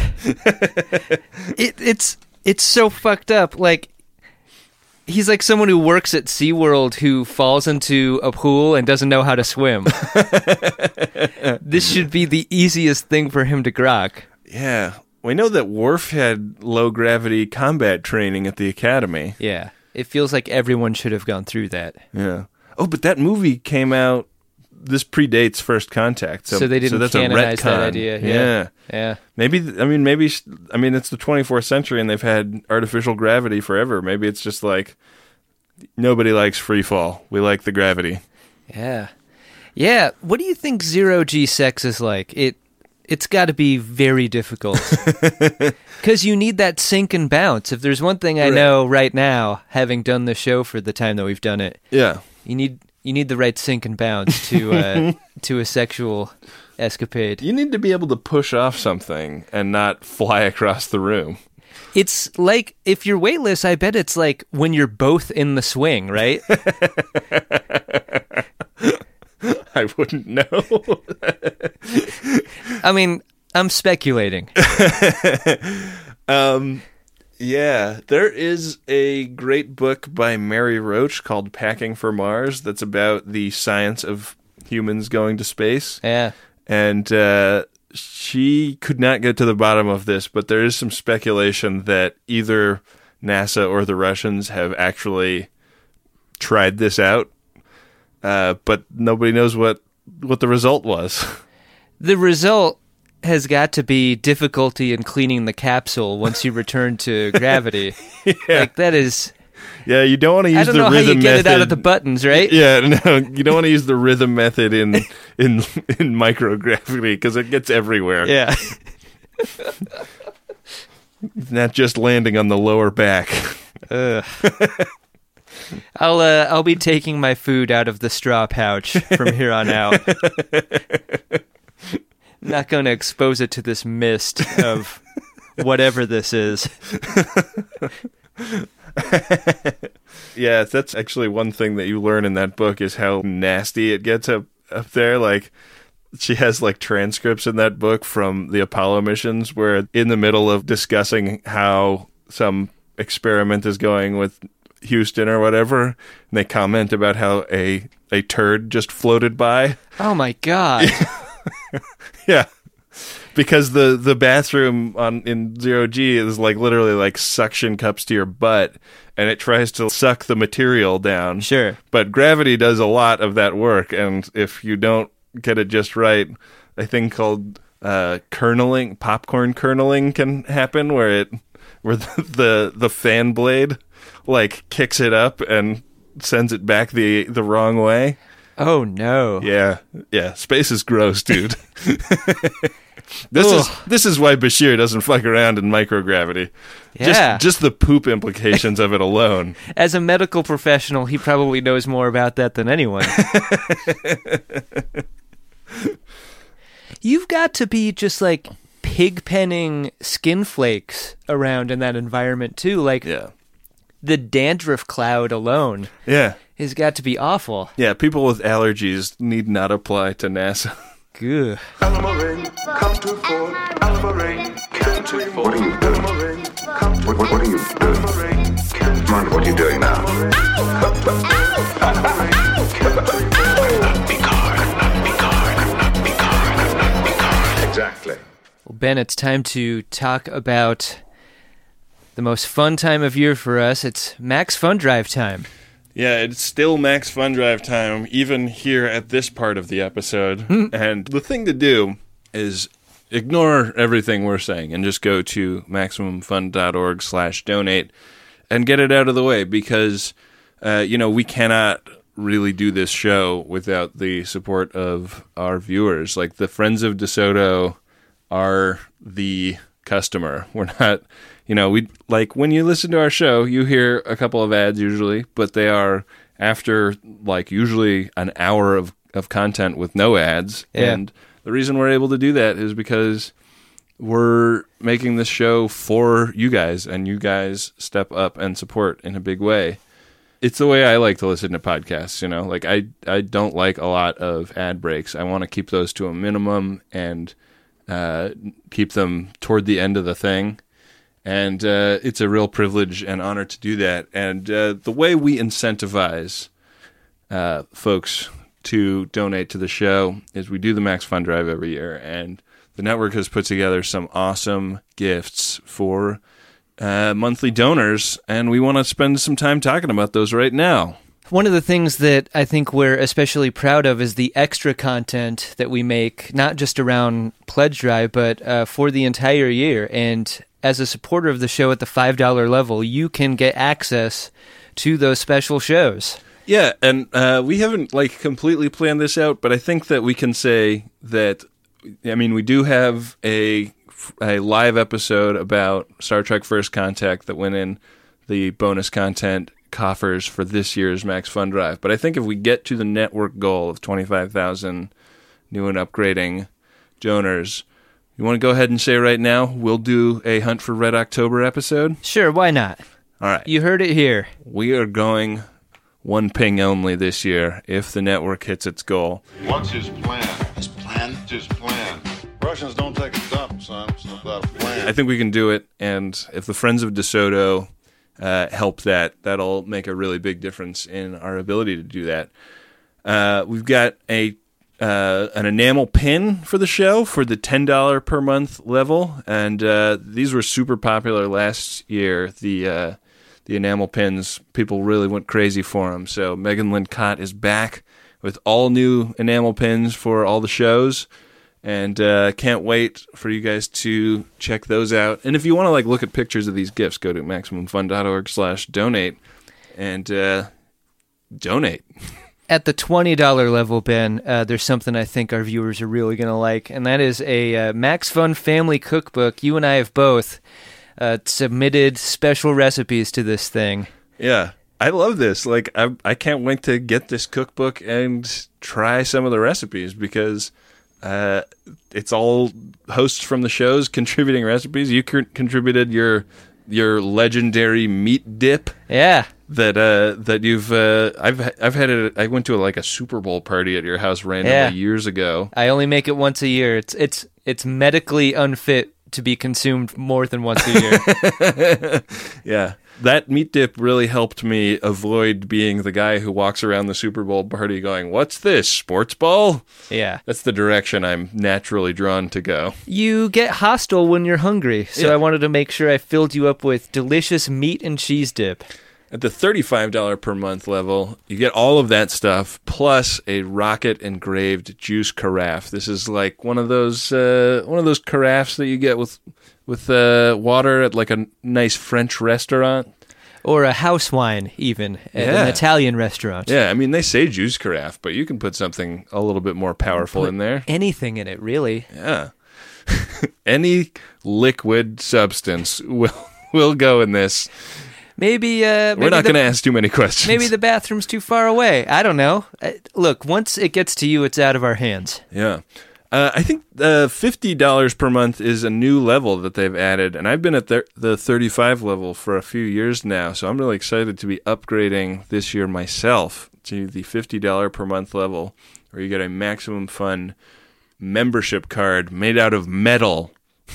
it, it's it's so fucked up. Like, he's like someone who works at SeaWorld who falls into a pool and doesn't know how to swim. This should be the easiest thing for him to grok. Yeah. We know that Worf had low-gravity combat training at the Academy. Yeah. It feels like everyone should have gone through that. Yeah. Oh, but that movie came out, this predates First Contact. So, So they didn't that's a canonize that retcon. idea. Yeah. Yeah. Yeah. Maybe, I mean, maybe, I mean, it's the twenty-fourth century and they've had artificial gravity forever. Maybe it's just like, nobody likes free fall. We like the gravity. Yeah. Yeah. What do you think zero G sex is like? It, it's got to be very difficult. Because you need that sink and bounce. If there's one thing I Right. know right now, having done the show for the time that we've done it, Yeah. you need you need the right sink and bounce to uh, to a sexual escapade. You need to be able to push off something and not fly across the room. It's like, if you're weightless, I bet it's like when you're both in the swing, right? I wouldn't know. I mean, I'm speculating. um, yeah, there is a great book by Mary Roach called Packing for Mars that's about the science of humans going to space. Yeah. And uh, she could not get to the bottom of this, but there is some speculation that either NASA or the Russians have actually tried this out, uh, but nobody knows what, what the result was. The result has got to be difficulty in cleaning the capsule once you return to gravity. Yeah. Like, that is... Yeah, you don't want to use I don't the know how rhythm you get method. it out of the buttons, right? Yeah, no, you don't want to use the rhythm method in in in microgravity because it gets everywhere. Yeah. It's not just landing on the lower back. Ugh. I'll uh, I'll be taking my food out of the straw pouch from here on out. Not going to expose it to this mist of whatever this is. Yeah, that's actually one thing that you learn in that book is how nasty it gets up up there. Like, she has like transcripts in that book from the Apollo missions where in the middle of discussing how some experiment is going with Houston or whatever, and they comment about how a a turd just floated by. Oh my god. Yeah. Because the, the bathroom on in Zero G is like literally like suction cups to your butt, and it tries to suck the material down. Sure. But gravity does a lot of that work, and if you don't get it just right, a thing called uh, kerneling, popcorn kerneling can happen, where it where the, the the fan blade like kicks it up and sends it back the the wrong way. Oh no. Yeah, yeah. Space is gross, dude. This Ugh. is this is why Bashir doesn't fuck around in microgravity. Yeah. Just just the poop implications of it alone. As a medical professional, he probably knows more about that than anyone. You've got to be just like pig penning skin flakes around in that environment too. Like Yeah. the dandruff cloud alone Yeah. has got to be awful. Yeah, people with allergies need not apply to NASA. Good. Alamarin, come to Fort. Alamarin, come to Fort. What are you doing? What, what, what are you doing? Mind what you're doing now. Exactly. Well, Ben, it's time to talk about the most fun time of year for us. It's Max Fun Drive time. Yeah, it's still Max Fun Drive time, even here at this part of the episode. And the thing to do is ignore everything we're saying and just go to MaximumFun.org slash donate and get it out of the way because, uh, you know, we cannot really do this show without the support of our viewers. Like, the Friends of DeSoto are the customer. We're not... You know, we like when you listen to our show, you hear a couple of ads usually, but they are after like usually an hour of, of content with no ads. Yeah. And the reason we're able to do that is because we're making this show for you guys, and you guys step up and support in a big way. It's the way I like to listen to podcasts, you know, like I, I don't like a lot of ad breaks. I want to keep those to a minimum and uh, keep them toward the end of the thing. And uh, it's a real privilege and honor to do that. And uh, the way we incentivize uh, folks to donate to the show is we do the Max Fun Drive every year. And the network has put together some awesome gifts for uh, monthly donors. And we want to spend some time talking about those right now. One of the things that I think we're especially proud of is the extra content that we make, not just around Pledge Drive, but uh, for the entire year. And as a supporter of the show at the five dollars level, you can get access to those special shows. Yeah, and uh, we haven't like completely planned this out, but I think that we can say that, I mean, we do have a, a live episode about Star Trek First Contact that went in the bonus content coffers for this year's Max Fun Drive. But I think if we get to the network goal of twenty-five thousand new and upgrading donors, you want to go ahead and say right now, we'll do a Hunt for Red October episode? Sure, why not? All right. You heard it here. We are going one ping only this year if the network hits its goal. What's his plan? His plan? It's his plan. Russians don't take a dump, son. It's not about a plan. I think we can do it, and if the Friends of DeSoto uh, help that, that'll make a really big difference in our ability to do that. Uh, we've got a Uh, an enamel pin for the show for the ten dollars per month level, and uh, these were super popular last year. The uh, the enamel pins, people really went crazy for them. So Megan Lynn Cott is back with all new enamel pins for all the shows, and uh, can't wait for you guys to check those out. And if you want to like look at pictures of these gifts, go to MaximumFun.org slash donate and uh, donate. At the twenty dollars level, Ben, uh, there's something I think our viewers are really going to like, and that is a uh, Max Fun Family Cookbook. You and I have both uh, submitted special recipes to this thing. Yeah, I love this. Like, I I can't wait to get this cookbook and try some of the recipes because uh, it's all hosts from the shows contributing recipes. You c- contributed your your legendary meat dip. Yeah. That uh that you've uh I've I've had it. I went to a, like a Super Bowl party at your house randomly yeah. years ago. I only make it once a year. It's it's it's medically unfit to be consumed more than once a year. Yeah, that meat dip really helped me avoid being the guy who walks around the Super Bowl party going, "What's this, sports ball?" Yeah. That's the direction I'm naturally drawn to go. You get hostile when you're hungry, so Yeah. I wanted to make sure I filled you up with delicious meat and cheese dip. At the thirty-five dollars per month level, you get all of that stuff plus a rocket engraved juice carafe. This is like one of those uh, one of those carafes that you get with with uh, water at like a nice French restaurant. Or a house wine, even, at Yeah. an Italian restaurant. Yeah, I mean, they say juice carafe, but you can put something a little bit more powerful Put in there. Anything in it, really. Yeah. Any liquid substance will will go in this. Maybe, uh, maybe We're not the- going to ask too many questions. Maybe the bathroom's too far away. I don't know. Uh, Look, once it gets to you, it's out of our hands. Yeah. Uh, I think uh, fifty dollars per month is a new level that they've added, and I've been at the, the thirty-five level for a few years now, so I'm really excited to be upgrading this year myself to the fifty dollars per month level, where you get a Maximum Fun membership card made out of metal.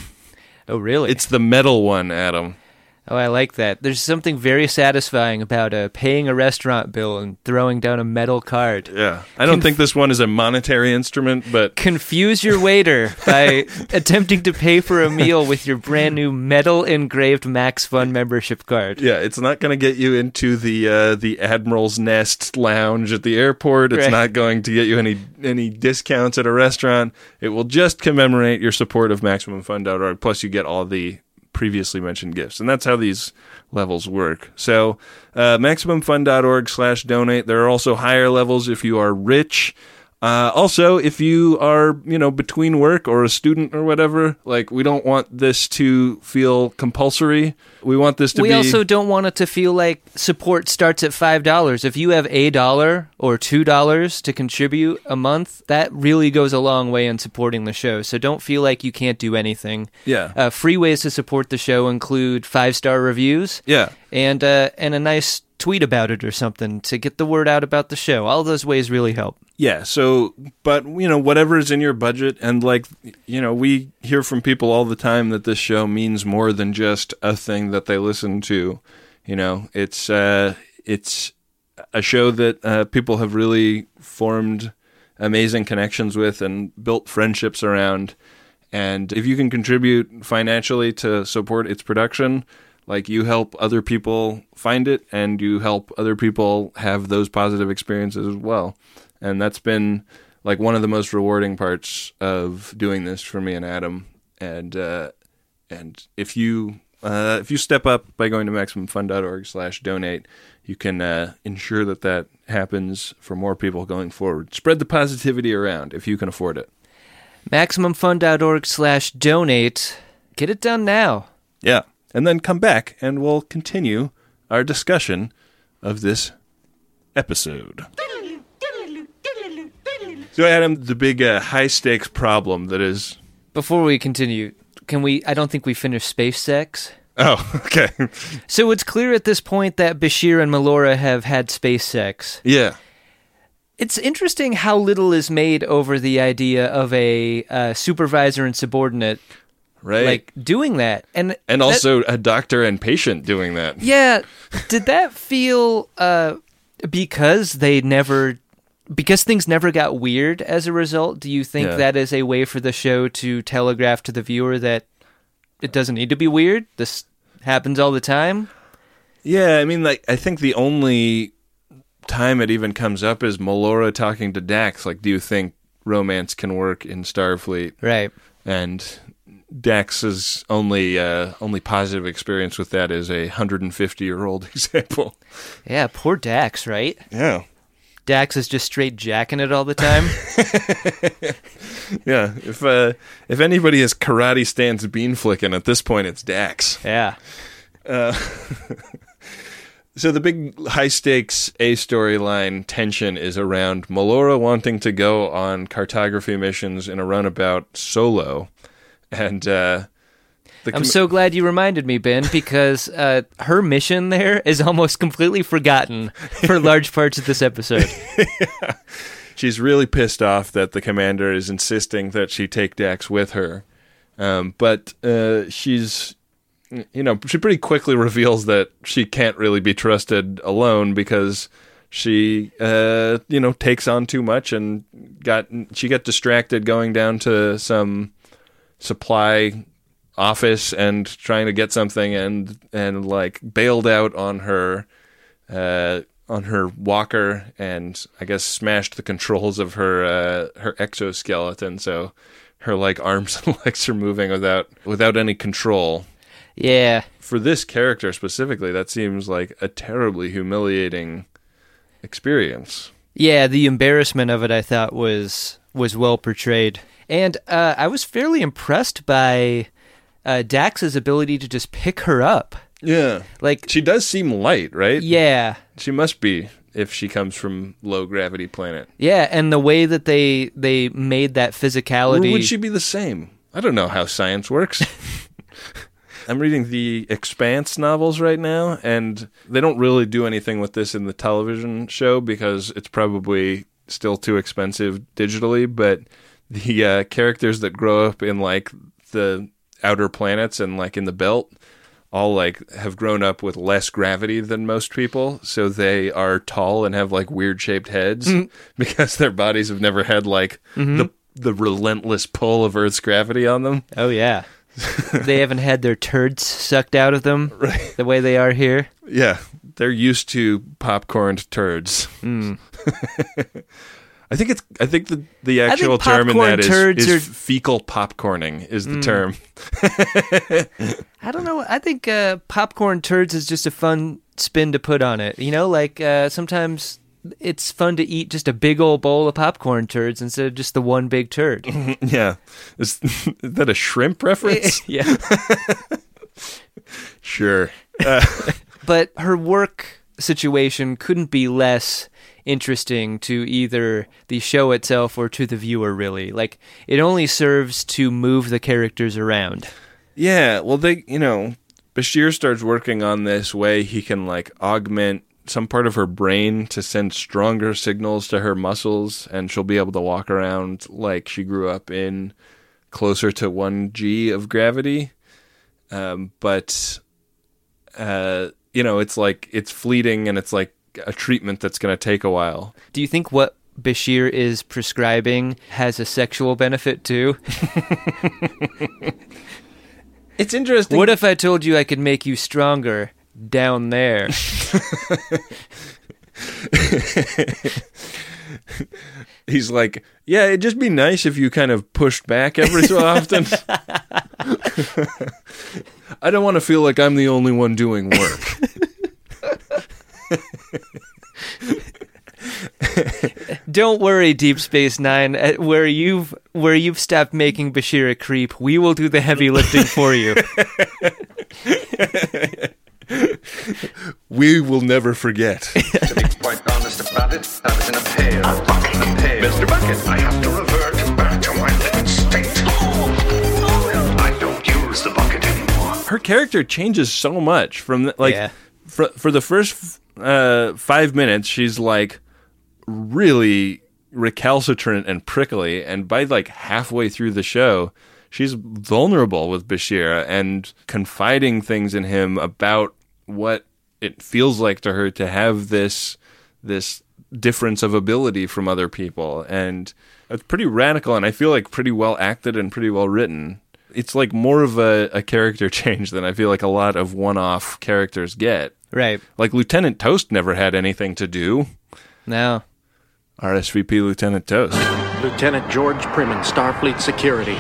Oh, really? It's the metal one, Adam. Oh, I like that. There's something very satisfying about uh, paying a restaurant bill and throwing down a metal card. Yeah. I don't Conf- think this one is a monetary instrument, but... Confuse your waiter by attempting to pay for a meal with your brand new metal engraved Max Fun membership card. Yeah, it's not going to get you into the uh, the Admiral's Nest lounge at the airport. It's Right. not going to get you any any discounts at a restaurant. It will just commemorate your support of Maximum Fun dot org. Plus, you get all the previously mentioned gifts, and that's how these levels work. So, uh, Maximum Fun dot org slash donate. There are also higher levels if you are rich. Uh, also, if you are, you know, between work or a student or whatever, like, we don't want this to feel compulsory. We want this to we be... also don't want it to feel like support starts at five dollars. If you have a dollar or two dollars to contribute a month, that really goes a long way in supporting the show. So don't feel like you can't do anything. Yeah. Uh, free ways to support the show include five-star reviews. Yeah. And, uh, and a nice tweet about it or something to get the word out about the show. All those ways really help. Yeah, so, but, you know, whatever is in your budget, and, like, you know, we hear from people all the time that this show means more than just a thing that they listen to. You know, it's, uh, it's a show that uh, people have really formed amazing connections with and built friendships around. And if you can contribute financially to support its production, like, you help other people find it, and you help other people have those positive experiences as well. And that's been, like, one of the most rewarding parts of doing this for me and Adam. And uh, and if you uh, if you step up by going to Maximum Fun dot org slash donate, you can uh, ensure that that happens for more people going forward. Spread the positivity around if you can afford it. Maximum Fun dot org slash donate. Get it done now. Yeah. And then come back and we'll continue our discussion of this episode. So, Adam, the big uh, high-stakes problem that is... Before we continue, can we... I don't think we finished Space Sex. Oh, okay. So it's clear at this point that Bashir and Melora have had space sex. Yeah. It's interesting how little is made over the idea of a uh, supervisor and subordinate, right, like, doing that. And and that, also a doctor and patient doing that. Yeah. Did that feel... Uh, because they never... Because things never got weird as a result, do you think Yeah. that is a way for the show to telegraph to the viewer that it doesn't need to be weird? This happens all the time? Yeah, I mean, like, I think the only time it even comes up is Melora talking to Dax. Like, do you think romance can work in Starfleet? Right. And Dax's only uh, only positive experience with that is a one hundred fifty-year-old example. Yeah, poor Dax, right? Yeah. Dax is just straight jacking it all the time. Yeah, if uh, if anybody is karate stance bean flicking at this point, it's Dax. Yeah. Uh, so the big high stakes A storyline tension is around Melora wanting to go on cartography missions in a runabout solo, and uh, the I'm com- so glad you reminded me, Ben, because uh, her mission there is almost completely forgotten for large parts of this episode. Yeah. She's really pissed off that the commander is insisting that she take Dax with her. Um, but uh, she's you know, she pretty quickly reveals that she can't really be trusted alone because she, uh, you know, takes on too much and got she got distracted going down to some supply office and trying to get something and and like bailed out on her uh, on her walker and I guess smashed the controls of her uh, her exoskeleton, so her like arms and legs are moving without without any control. Yeah. For this character specifically, that seems like a terribly humiliating experience. Yeah, the embarrassment of it I thought was was well portrayed. And uh, I was fairly impressed by uh, Dax's ability to just pick her up. Yeah. Like, she does seem light, right? Yeah. She must be if she comes from low gravity planet. Yeah, and the way that they they made that physicality. Or would she be the same? I don't know how science works. I'm reading the Expanse novels right now, and they don't really do anything with this in the television show because it's probably still too expensive digitally, but the uh, characters that grow up in like the outer planets and like in the belt all like have grown up with less gravity than most people, so they are tall and have like weird shaped heads mm-hmm. because their bodies have never had like mm-hmm. the the relentless pull of Earth's gravity on them. Oh yeah. They haven't had their turds sucked out of them right. the way they are here. Yeah, they're used to popcorned turds. Mm. I think it's. I think the the actual term in that is, is are... fecal popcorning is the mm. term. I don't know. I think uh, popcorn turds is just a fun spin to put on it. You know, like uh, sometimes it's fun to eat just a big old bowl of popcorn turds instead of just the one big turd. Yeah. Is, is that a shrimp reference? Yeah. Sure. Uh. But her work situation couldn't be less interesting to either the show itself or to the viewer, really. Like, it only serves to move the characters around. Yeah, well, they, you know, Bashir starts working on this way he can, like, augment some part of her brain to send stronger signals to her muscles, and she'll be able to walk around like she grew up in closer to one G of gravity. Um, but, uh, you know, it's like, it's fleeting and it's like a treatment that's going to take a while. Do you think what Bashir is prescribing has a sexual benefit too? It's interesting. What if I told you I could make you stronger down there? He's like, yeah, it'd just be nice if you kind of pushed back every so often. I don't want to feel like I'm the only one doing work. Don't worry, Deep Space Nine. Where you've where you've stopped making Bashir a creep, we will do the heavy lifting for you. We will never forget. To be quite honest about it, I was in a pail. A bucket. A pail. Mister Bucket, I have to revert back to my living state. I don't use the bucket anymore. Her character changes so much from the, like yeah. for for the first uh, five minutes, she's like really recalcitrant and prickly, and by like halfway through the show, she's vulnerable with Bashir and confiding things in him about what it feels like to her to have this this difference of ability from other people. And it's pretty radical, and I feel like pretty well acted and pretty well written. It's like more of a, a character change than I feel like a lot of one-off characters get. Right. Like Lieutenant Toast never had anything to do. No. R S V P Lieutenant Toast. Lieutenant George Primmon, Starfleet Security.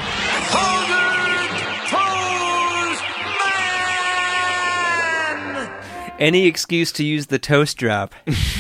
Any excuse to use the toast drop.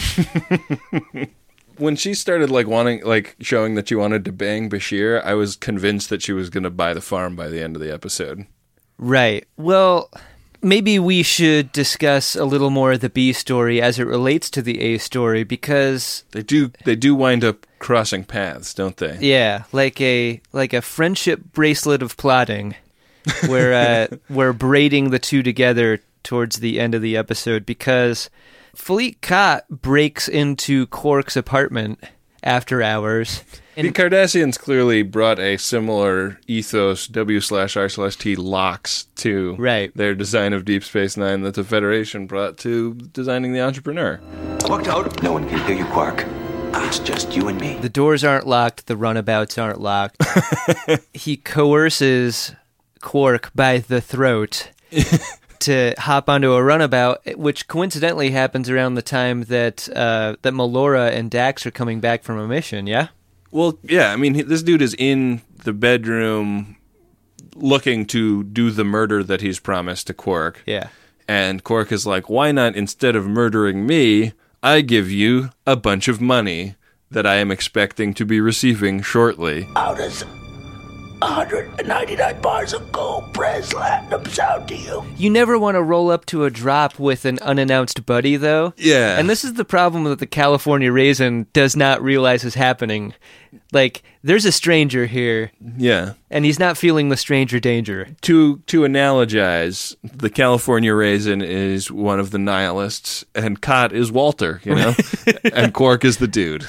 When she started like wanting, like showing that she wanted to bang Bashir, I was convinced that she was going to buy the farm by the end of the episode. Right. Well, maybe we should discuss a little more of the B story as it relates to the A story, because they do they do wind up crossing paths, don't they? Yeah, like a like a friendship bracelet of plotting, where uh, we're braiding the two together towards the end of the episode, because Philippe Ka breaks into Quark's apartment after hours. The Cardassians clearly brought a similar ethos, W slash R slash T locks, to right. their design of Deep Space Nine that the Federation brought to designing the Entrepreneur. Look out. No one can hear you, Quark. It's just you and me. The doors aren't locked. The runabouts aren't locked. He coerces Quark by the throat to hop onto a runabout, which coincidentally happens around the time that uh, that Melora and Dax are coming back from a mission, yeah? Well, yeah, I mean, he, this dude is in the bedroom looking to do the murder that he's promised to Quark. Yeah. And Quark is like, why not, instead of murdering me, I give you a bunch of money that I am expecting to be receiving shortly. How does one hundred ninety-nine bars of gold press platinum sound to you? You never want to roll up to a drop with an unannounced buddy, though. Yeah. And this is the problem that the California Raisin does not realize is happening. Like, there's a stranger here. Yeah. And he's not feeling the stranger danger. To to analogize, the California Raisin is one of the nihilists, and Kot is Walter, you know? And Quark is the dude.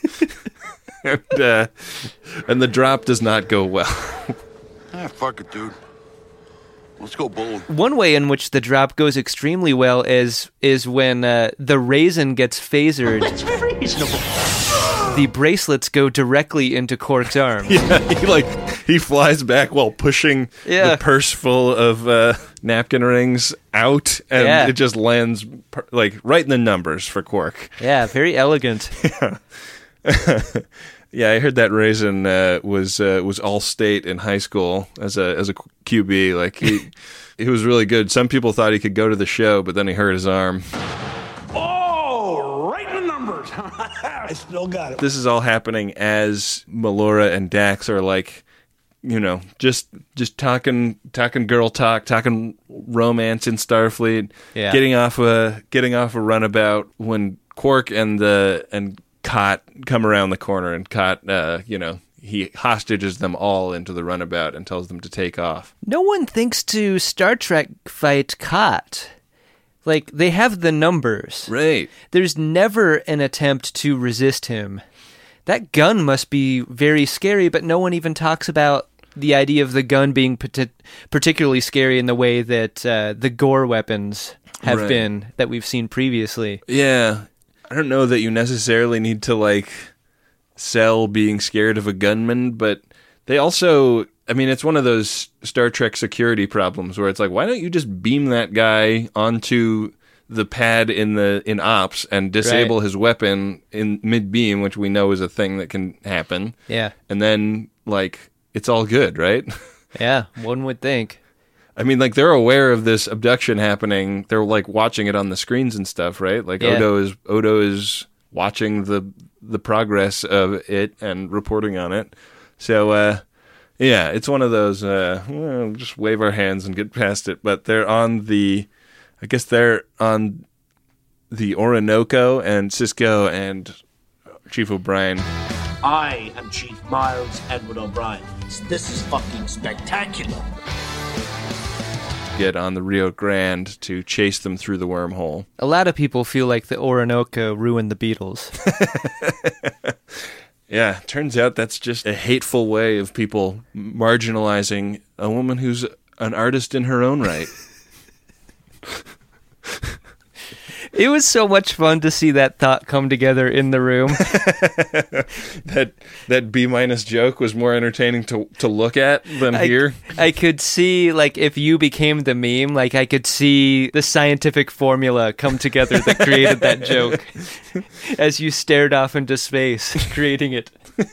and, uh, and the drop does not go well. Ah, fuck it, dude. Let's go bold. One way in which the drop goes extremely well is is when uh, the Raisin gets phasered. That's very reasonable. The bracelets go directly into Quark's arm. Yeah, he like he flies back while pushing yeah. the purse full of uh, napkin rings out, and yeah. it just lands per- like right in the numbers for Quark. Yeah, very elegant. Yeah. Yeah, I heard that Raisin uh, was uh, was all state in high school as a as a Q B. Like he he was really good. Some people thought he could go to the show, but then he hurt his arm. Oh, right in the numbers. I still got it. This is all happening as Melora and Dax are like, you know, just just talking talking girl talk, talking romance in Starfleet, yeah. getting off a getting off a runabout when Quark and the and Kot come around the corner, and Kot, uh, you know, he hostages them all into the runabout and tells them to take off. No one thinks to Star Trek fight Kot. Like, they have the numbers. Right. There's never an attempt to resist him. That gun must be very scary, but no one even talks about the idea of the gun being pati- particularly scary in the way that uh, the Gore weapons have right. been that we've seen previously. Yeah. I don't know that you necessarily need to, like, sell being scared of a gunman, but they also, I mean, it's one of those Star Trek security problems where it's like, why don't you just beam that guy onto the pad in the in ops and disable right. his weapon in mid-beam, which we know is a thing that can happen. Yeah. And then, like, it's all good, right? Yeah, one would think. I mean, like, they're aware of this abduction happening. They're, like, watching it on the screens and stuff, right? Like, yeah. Odo is Odo is watching the the progress of it and reporting on it. So, uh, yeah, it's one of those, uh, well, just wave our hands and get past it. But they're on the, I guess they're on the Orinoco, and Sisko and Chief O'Brien. I am Chief Miles Edward O'Brien. This is fucking spectacular. Get on the Rio Grande to chase them through the wormhole. A lot of people feel like the Orinoco ruined the Beatles. Yeah, turns out that's just a hateful way of people marginalizing a woman who's an artist in her own right. It was so much fun to see that thought come together in the room. that that B minus joke was more entertaining to to look at than I, hear. I could see, like, if you became the meme, like, I could see the scientific formula come together that created that joke as you stared off into space, creating it.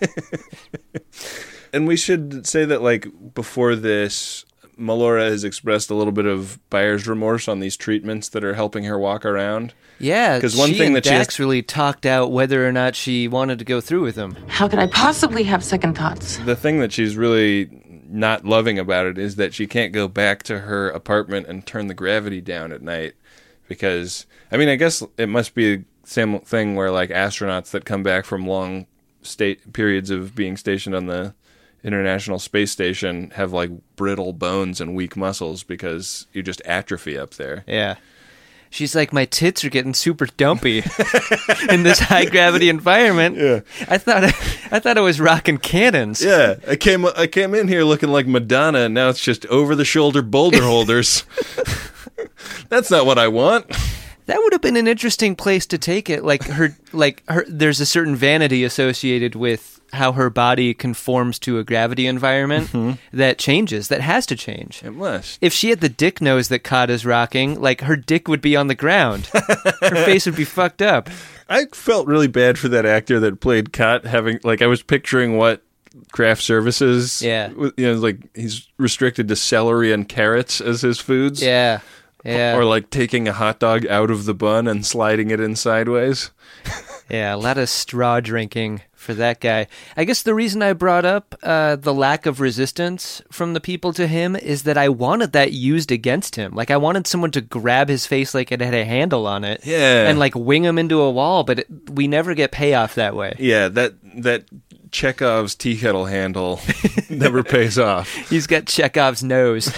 And we should say that, like, before this, Melora has expressed a little bit of buyer's remorse on these treatments that are helping her walk around. Yeah, because one she thing and that Dax she has, really talked out whether or not she wanted to go through with him. How could I possibly have second thoughts? The thing that she's really not loving about it is that she can't go back to her apartment and turn the gravity down at night. Because, I mean, I guess it must be the same thing where, like, astronauts that come back from long state periods of being stationed on the International Space Station have, like, brittle bones and weak muscles because you just atrophy up there. Yeah. She's like, my tits are getting super dumpy in this high gravity environment. Yeah. I thought I thought I was rocking cannons. Yeah, I came I came in here looking like Madonna, and now it's just over the shoulder boulder holders. That's not what I want. That would have been an interesting place to take it. Like her, like her. There's a certain vanity associated with how her body conforms to a gravity environment mm-hmm. that changes, that has to change. It must. If she had the dick nose that Cod is rocking, like her dick would be on the ground. Her face would be fucked up. I felt really bad for that actor that played Cod, having, like, I was picturing what craft services, yeah, you know, like he's restricted to celery and carrots as his foods. Yeah. Yeah. Or like taking a hot dog out of the bun and sliding it in sideways. Yeah, a lot of straw drinking for that guy. I guess the reason I brought up uh, the lack of resistance from the people to him is that I wanted that used against him. Like, I wanted someone to grab his face like it had a handle on it. Yeah. And, like, wing him into a wall, but it, we never get payoff that way. Yeah, that that Chekhov's tea kettle handle never pays off. He's got Chekhov's nose.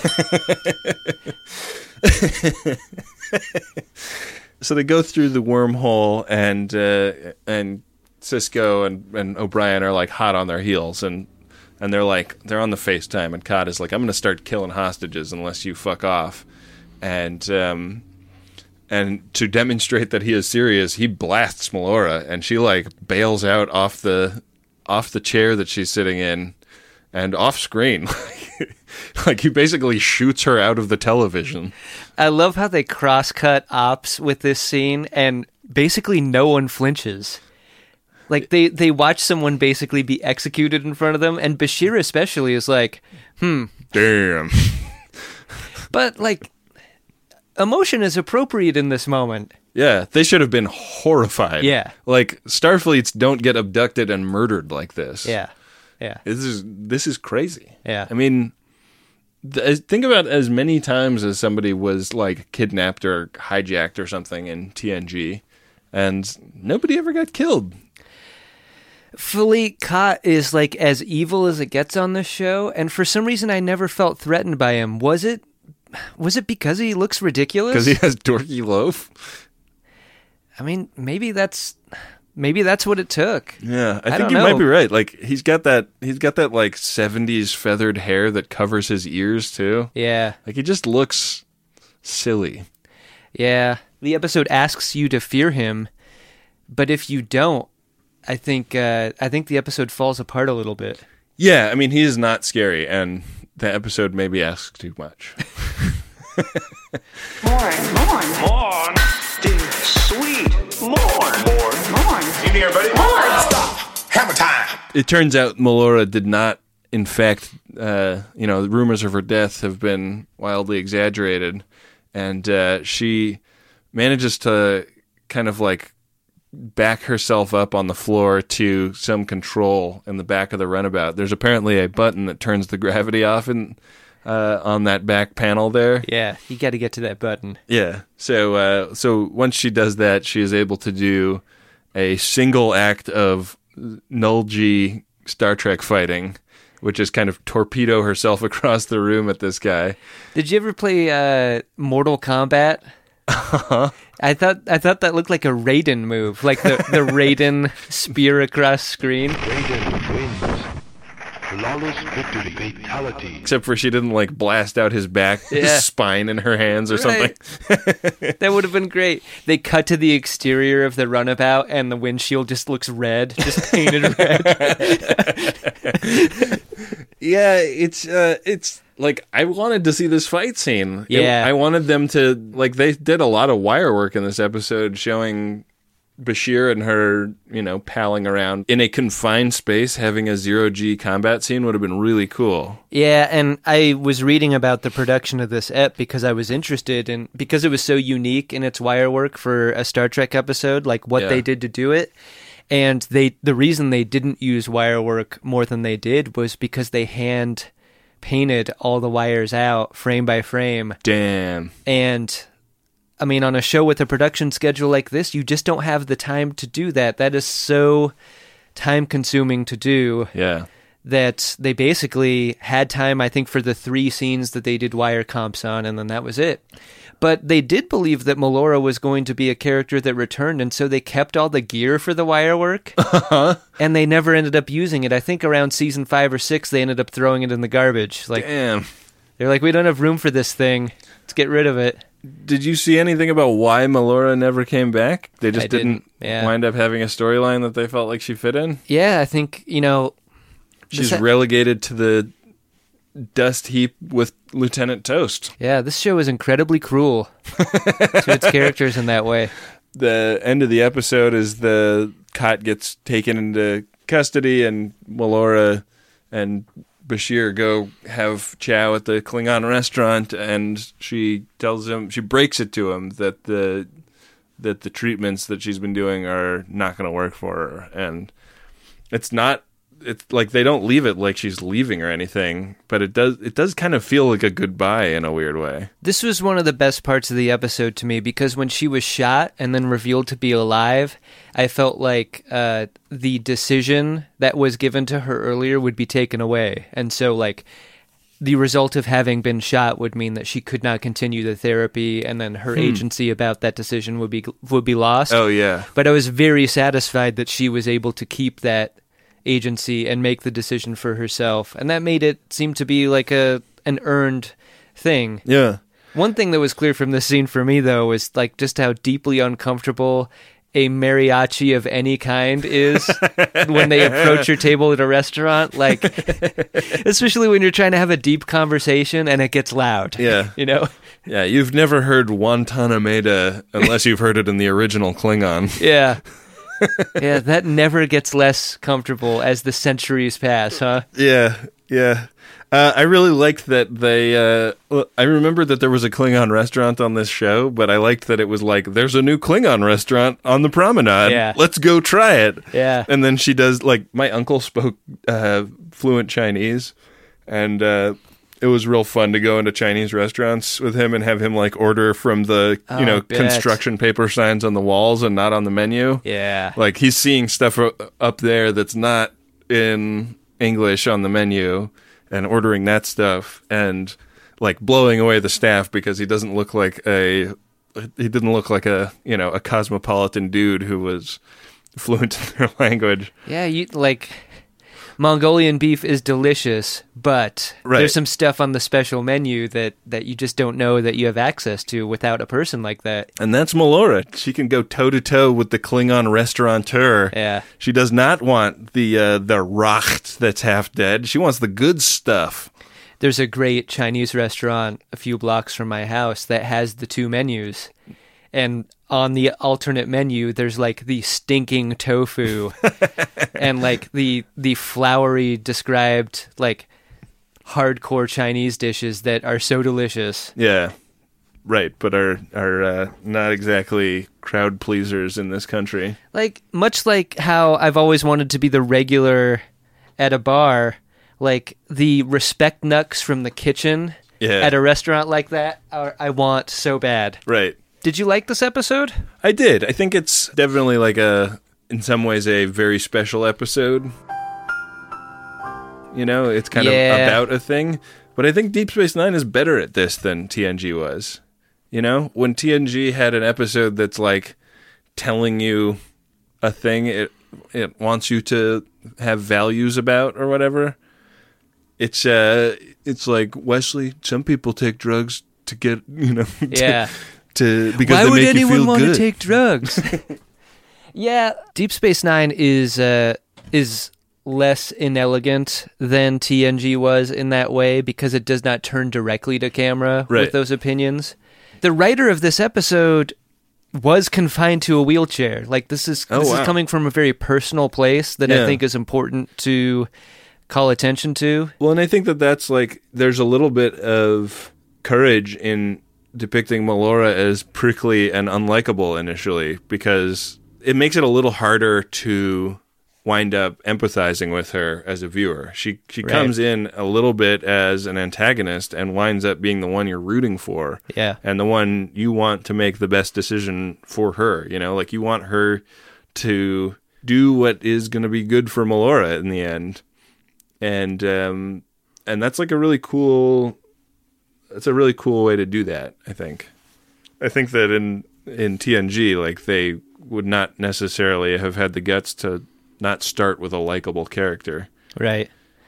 So they go through the wormhole, and uh, and Cisco and, and O'Brien are like hot on their heels, and and they're like they're on the FaceTime, and Cod is like, I'm going to start killing hostages unless you fuck off, and um and to demonstrate that he is serious, he blasts Melora, and she like bails out off the off the chair that she's sitting in, and off screen. Like, he basically shoots her out of the television. I love how they cross-cut ops with this scene, and basically no one flinches. Like, they, they watch someone basically be executed in front of them, and Bashir especially is like, hmm. Damn. But, like, emotion is appropriate in this moment. Yeah, they should have been horrified. Yeah. Like, Starfleets don't get abducted and murdered like this. Yeah. Yeah. This is this is crazy. Yeah. I mean, th- think about as many times as somebody was like kidnapped or hijacked or something in T N G, and nobody ever got killed. Philippe Cott is like as evil as it gets on this show, and for some reason I never felt threatened by him. Was it was it because he looks ridiculous? Because he has dorky loaf? I mean, maybe that's maybe that's what it took. Yeah, I, I think don't you know. might be right. Like he's got that he's got that like seventies feathered hair that covers his ears too. Yeah. Like he just looks silly. Yeah. The episode asks you to fear him, but if you don't, I think uh, I think the episode falls apart a little bit. Yeah, I mean he is not scary, and the episode maybe asks too much. Morn, morn, morn. Dude, sweet. Morn, morn, morn. Evening, everybody. Morn. Stop. Hammer time. It turns out Melora did not, in fact, uh, you know, the rumors of her death have been wildly exaggerated, and uh, she manages to kind of like back herself up on the floor to some control in the back of the runabout. There's apparently a button that turns the gravity off in, uh, on that back panel there. Yeah, you got to get to that button. Yeah. So uh, so once she does that, she is able to do a single act of null G Star Trek fighting, which is kind of torpedo herself across the room at this guy. Did you ever play uh, Mortal Kombat? Uh-huh. I thought I thought that looked like a Raiden move, like the, the Raiden spear across screen. Raiden wins. Flawless victory, fatality. Except for she didn't like blast out his back, Yeah. his spine in her hands or Right. something. That would have been great. They cut to the exterior of the runabout, and the windshield just looks red, just painted red. Yeah, it's uh, it's like I wanted to see this fight scene. It- Yeah. I wanted them to like they did a lot of wire work in this episode, showing Bashir and her, you know, palling around in a confined space. Having a zero G combat scene would have been really cool. Yeah, and I was reading about the production of this ep because I was interested in, because it was so unique in its wire work for a Star Trek episode, like what Yeah. they did to do it. And they the reason they didn't use wire work more than they did was because they hand painted all the wires out frame by frame. Damn. And I mean, on a show with a production schedule like this, you just don't have the time to do that. That is so time consuming to do. Yeah. that they basically had time, I think, for the three scenes that they did wire comps on, and then that was it. But they did believe that Melora was going to be a character that returned, and so they kept all the gear for the wire work, uh-huh. and they never ended up using it. I think around season five or six, they ended up throwing it in the garbage. Like, damn. They're like, we don't have room for this thing. Let's get rid of it. Did you see anything about why Melora never came back? They just I didn't, didn't yeah. wind up having a storyline that they felt like she fit in? Yeah, I think, you know... She's ha- relegated to the dust heap with Lieutenant Toast. Yeah, this show is incredibly cruel to its characters in that way. The end of the episode is the Kot gets taken into custody, and Melora and Bashir go have chow at the Klingon restaurant, and she tells him, she breaks it to him that the that the treatments that she's been doing are not going to work for her, and it's not. It's like they don't leave it like she's leaving or anything, but it does it does kind of feel like a goodbye in a weird way. This was one of the best parts of the episode to me, because when she was shot and then revealed to be alive, I felt like uh, the decision that was given to her earlier would be taken away. And so like the result of having been shot would mean that she could not continue the therapy, and then her hmm. agency about that decision would be would be lost. Oh yeah. But I was very satisfied that she was able to keep that agency and make the decision for herself, and that made it seem to be like a an earned thing. Yeah. One thing that was clear from this scene for me, though, was like just how deeply uncomfortable a mariachi of any kind is when they approach your table at a restaurant, like especially when you're trying to have a deep conversation and it gets loud. Yeah. You know? Yeah, you've never heard Guantanamera unless you've heard it in the original Klingon. Yeah. Yeah, that never gets less comfortable as the centuries pass, huh? Yeah, yeah. Uh, I really liked that they... Uh, well, I remember that there was a Klingon restaurant on this show, but I liked that it was like, there's a new Klingon restaurant on the promenade. Yeah. Let's go try it. Yeah. And then she does, like, my uncle spoke uh, fluent Chinese, and... Uh, it was real fun to go into Chinese restaurants with him and have him like order from the, you oh, know, bet. construction paper signs on the walls and not on the menu. Yeah. Like he's seeing stuff up there that's not in English on the menu and ordering that stuff and like blowing away the staff because he doesn't look like a, he didn't look like a, you know, a cosmopolitan dude who was fluent in their language. Yeah. You like... Mongolian beef is delicious, but right. there's some stuff on the special menu that, that you just don't know that you have access to without a person like that. And that's Melora. She can go toe-to-toe with the Klingon restaurateur. Yeah. She does not want the uh, the racht that's half dead. She wants the good stuff. There's a great Chinese restaurant a few blocks from my house that has the two menus. And on the alternate menu, there's like the stinking tofu and like the the floury described like hardcore Chinese dishes that are so delicious. Yeah, right, but are are uh, not exactly crowd pleasers in this country. Like much like how I've always wanted to be the regular at a bar, like the respect nucks from the kitchen yeah. at a restaurant like that, are, I want so bad. Right. Did you like this episode? I did. I think it's definitely like a, in some ways, a very special episode. You know, it's kind yeah. of about a thing. But I think Deep Space Nine is better at this than T N G was. You know, when T N G had an episode that's like telling you a thing it it wants you to have values about or whatever, it's uh, it's like, Wesley, some people take drugs to get, you know, to, yeah. To, because Why they would make anyone you feel want good. to take drugs? Yeah, Deep Space Nine is uh, is less inelegant than T N G was in that way because it does not turn directly to camera right. with those opinions. The writer of this episode was confined to a wheelchair. Like this is oh, this wow. is coming from a very personal place that yeah. I think is important to call attention to. Well, and I think that that's like there's a little bit of courage in depicting Melora as prickly and unlikable initially, because it makes it a little harder to wind up empathizing with her as a viewer. She she right. comes in a little bit as an antagonist and winds up being the one you're rooting for. Yeah. And the one you want to make the best decision for her, you know, like you want her to do what is going to be good for Melora in the end. and um, and that's like a really cool. That's a really cool way to do that. I think. I think that in in T N G, like they would not necessarily have had the guts to not start with a likable character. Right.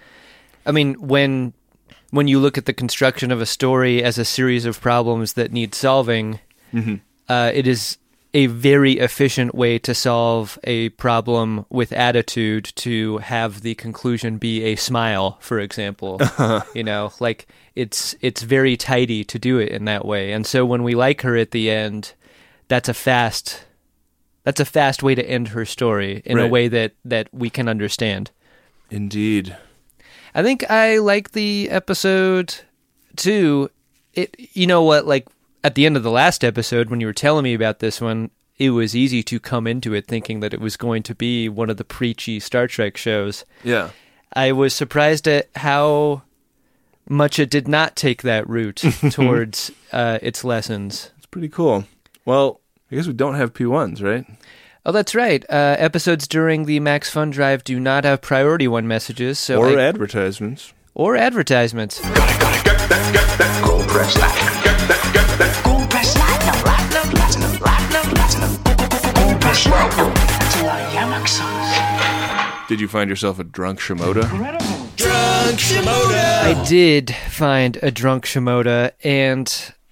I mean, when when you look at the construction of a story as a series of problems that need solving, mm-hmm. uh, it is a very efficient way to solve a problem with attitude to have the conclusion be a smile, for example. You know, like it's it's very tidy to do it in that way. And so when we like her at the end, that's a fast that's a fast way to end her story in right. a way that, that we can understand. Indeed. I think I like the episode too. It you know what, like at the end of the last episode, when you were telling me about this one, it was easy to come into it thinking that it was going to be one of the preachy Star Trek shows. Yeah. I was surprised at how much it did not take that route towards uh, its lessons. It's pretty cool. Well, I guess we don't have P ones, right? Oh, that's right. Uh, episodes during the Max Fun Drive do not have Priority One messages. So or I, advertisements. Or advertisements. Gotta, gotta get that, get that, go press that, get that, get that, go press platinum, platinum, platinum, platinum, platinum, go press platinum. That's a lot of Yamak songs. Did you find yourself a drunk Shimoda? Incredible. Drunk Shimoda! I did find a drunk Shimoda, and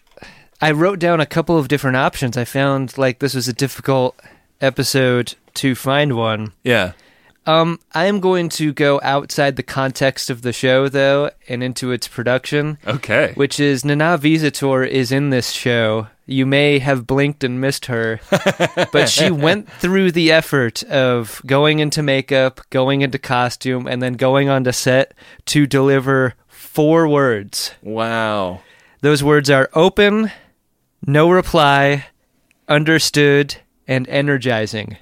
I wrote down a couple of different options. I found like this was a difficult episode to find one. Yeah. Um, I am going to go outside the context of the show, though, and into its production. Okay. Which is Nana Visitor is in this show. You may have blinked and missed her, but she went through the effort of going into makeup, going into costume, and then going onto set to deliver four words. Wow. Those words are open, no reply, understood, and energizing.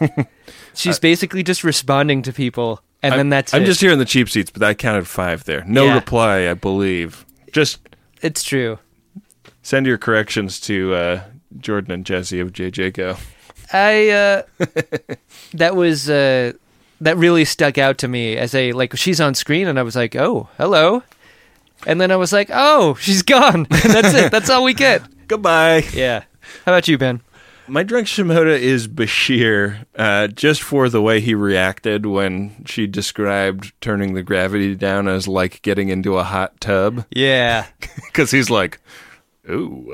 She's basically just responding to people, and I'm, then that's I'm it. just hearing the cheap seats, but I counted five there. No Yeah. reply, I believe. Just It's true. send your corrections to uh, Jordan and Jesse of J J Go. I, uh, that was, uh, that really stuck out to me as a, like, she's on screen, and I was like, oh, hello. And then I was like, oh, she's gone. That's it. That's all we get. Goodbye. Yeah. How about you, Ben? My drunk Shimoda is Bashir, uh, just for the way he reacted when she described turning the gravity down as like getting into a hot tub. Yeah. Because he's like, ooh.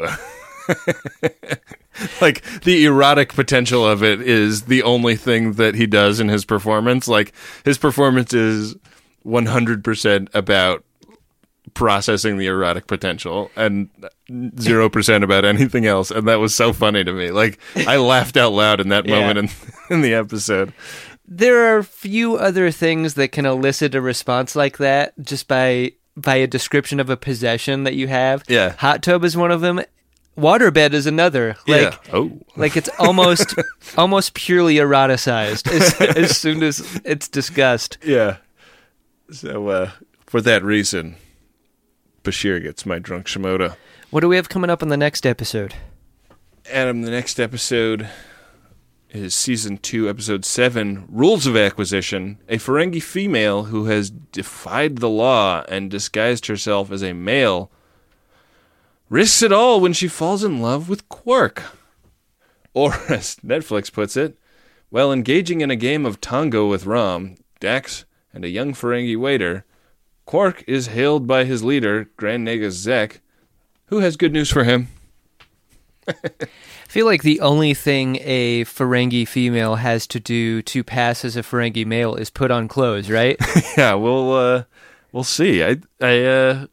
Like, the erotic potential of it is the only thing that he does in his performance. Like, his performance is one hundred percent about processing the erotic potential and zero percent about anything else, and that was so funny to me. Like, I laughed out loud in that Yeah. moment in, in the episode. There are a few other things that can elicit a response like that just by by a description of a possession that you have. Yeah. Hot tub is one of them. Waterbed is another. Like, Yeah. Oh. Like it's almost almost purely eroticized as, as soon as it's discussed. Yeah. So, uh, for that reason, Bashir gets my drunk Shimoda. What do we have coming up in the next episode? Adam, the next episode is Season two, Episode seven, Rules of Acquisition. A Ferengi female who has defied the law and disguised herself as a male risks it all when she falls in love with Quark. Or, as Netflix puts it, while engaging in a game of Tango with Rom, Dax, and a young Ferengi waiter, Quark is hailed by his leader, Grand Nagus Zek, who has good news for him. I feel like the only thing a Ferengi female has to do to pass as a Ferengi male is put on clothes, right? Yeah, we'll uh, we'll see. I I uh,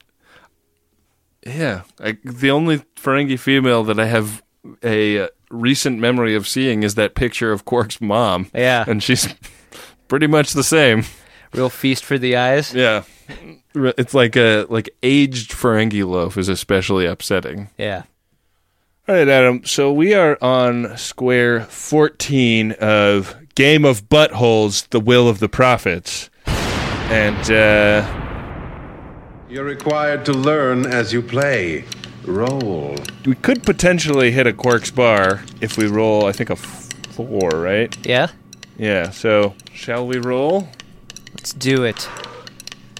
yeah, I, the only Ferengi female that I have a uh, recent memory of seeing is that picture of Quark's mom. Yeah, and she's pretty much the same. Real feast for the eyes. Yeah, it's like a like aged Ferengi loaf is especially upsetting. Yeah. All right, Adam. So we are on square fourteen of Game of Buttholes: The Will of the Prophets, and uh, you're required to learn as you play. Roll. We could potentially hit a Quark's bar if we roll. I think a four, right? Yeah. Yeah. So shall we roll? Let's do it.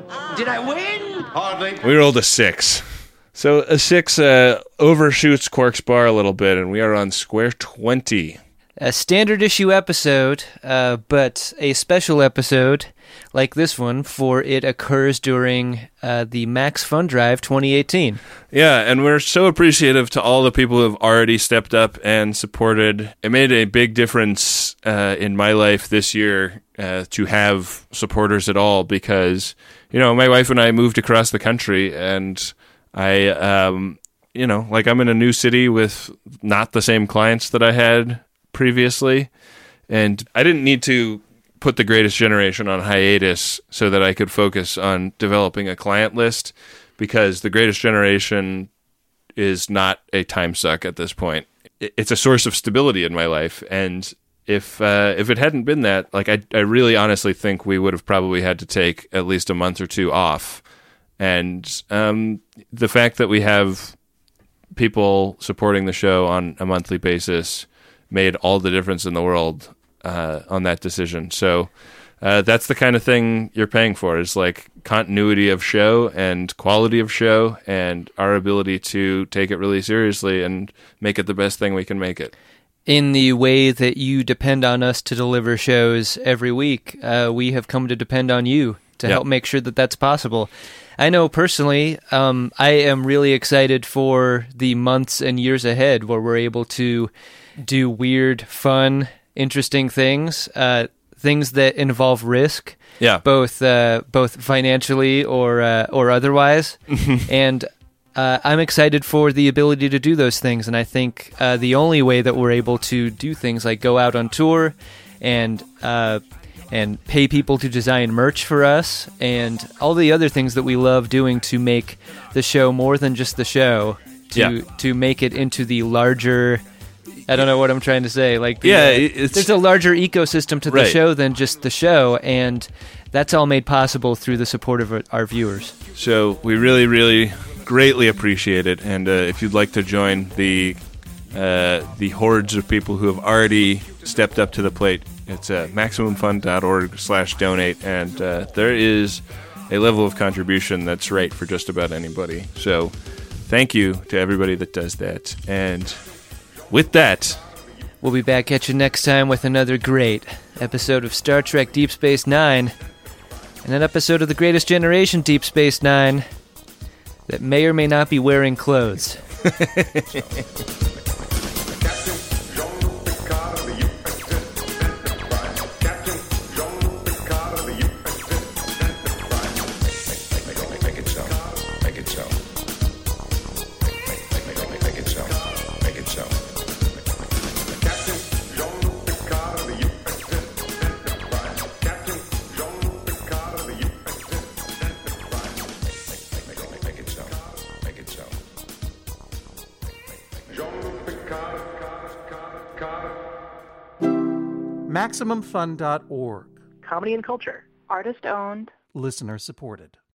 Did I win? Hardly. We rolled a six. So a six uh, overshoots Quark's bar a little bit, and we are on square twenty. A standard issue episode, uh, but a special episode like this one, for it occurs during uh, the Max Fun Drive twenty eighteen. Yeah, and we're so appreciative to all the people who have already stepped up and supported. It made a big difference uh, in my life this year uh, to have supporters at all, because, you know, my wife and I moved across the country, and I, um, you know, like I'm in a new city with not the same clients that I had previously, and I didn't need to put the Greatest Generation on hiatus so that I could focus on developing a client list, because the Greatest Generation is not a time suck at this point. It's a source of stability in my life, and if uh, if it hadn't been that, like I, I really honestly think we would have probably had to take at least a month or two off. And um, the fact that we have people supporting the show on a monthly basis made all the difference in the world uh, on that decision. So uh, that's the kind of thing you're paying for, is like continuity of show and quality of show and our ability to take it really seriously and make it the best thing we can make it. In the way that you depend on us to deliver shows every week, uh, we have come to depend on you to Yep. help make sure that that's possible. I know personally, um, I am really excited for the months and years ahead where we're able to do weird, fun, interesting things, uh, things that involve risk, yeah, both uh, both financially or uh, or otherwise. And uh, I'm excited for the ability to do those things. And I think uh, the only way that we're able to do things like go out on tour and uh, and pay people to design merch for us and all the other things that we love doing to make the show more than just the show, to Yeah. to make it into the larger... I don't know what I'm trying to say. Like, the, Yeah, uh, it's- there's a larger ecosystem to the Right. show than just the show, and that's all made possible through the support of our viewers. So we really, really greatly appreciate it. And uh, if you'd like to join the uh, the hordes of people who have already stepped up to the plate, it's uh, MaximumFun.org slash donate. And uh, there is a level of contribution that's right for just about anybody. So thank you to everybody that does that. And with that, we'll be back at you next time with another great episode of Star Trek Deep Space Nine, and an episode of The Greatest Generation Deep Space Nine that may or may not be wearing clothes. Make it so. Make it so. Make it, make, make it so. Make it so. Make it so. Make it so. Maximum Fun dot org. Comedy and culture. Artist owned. Listener supported.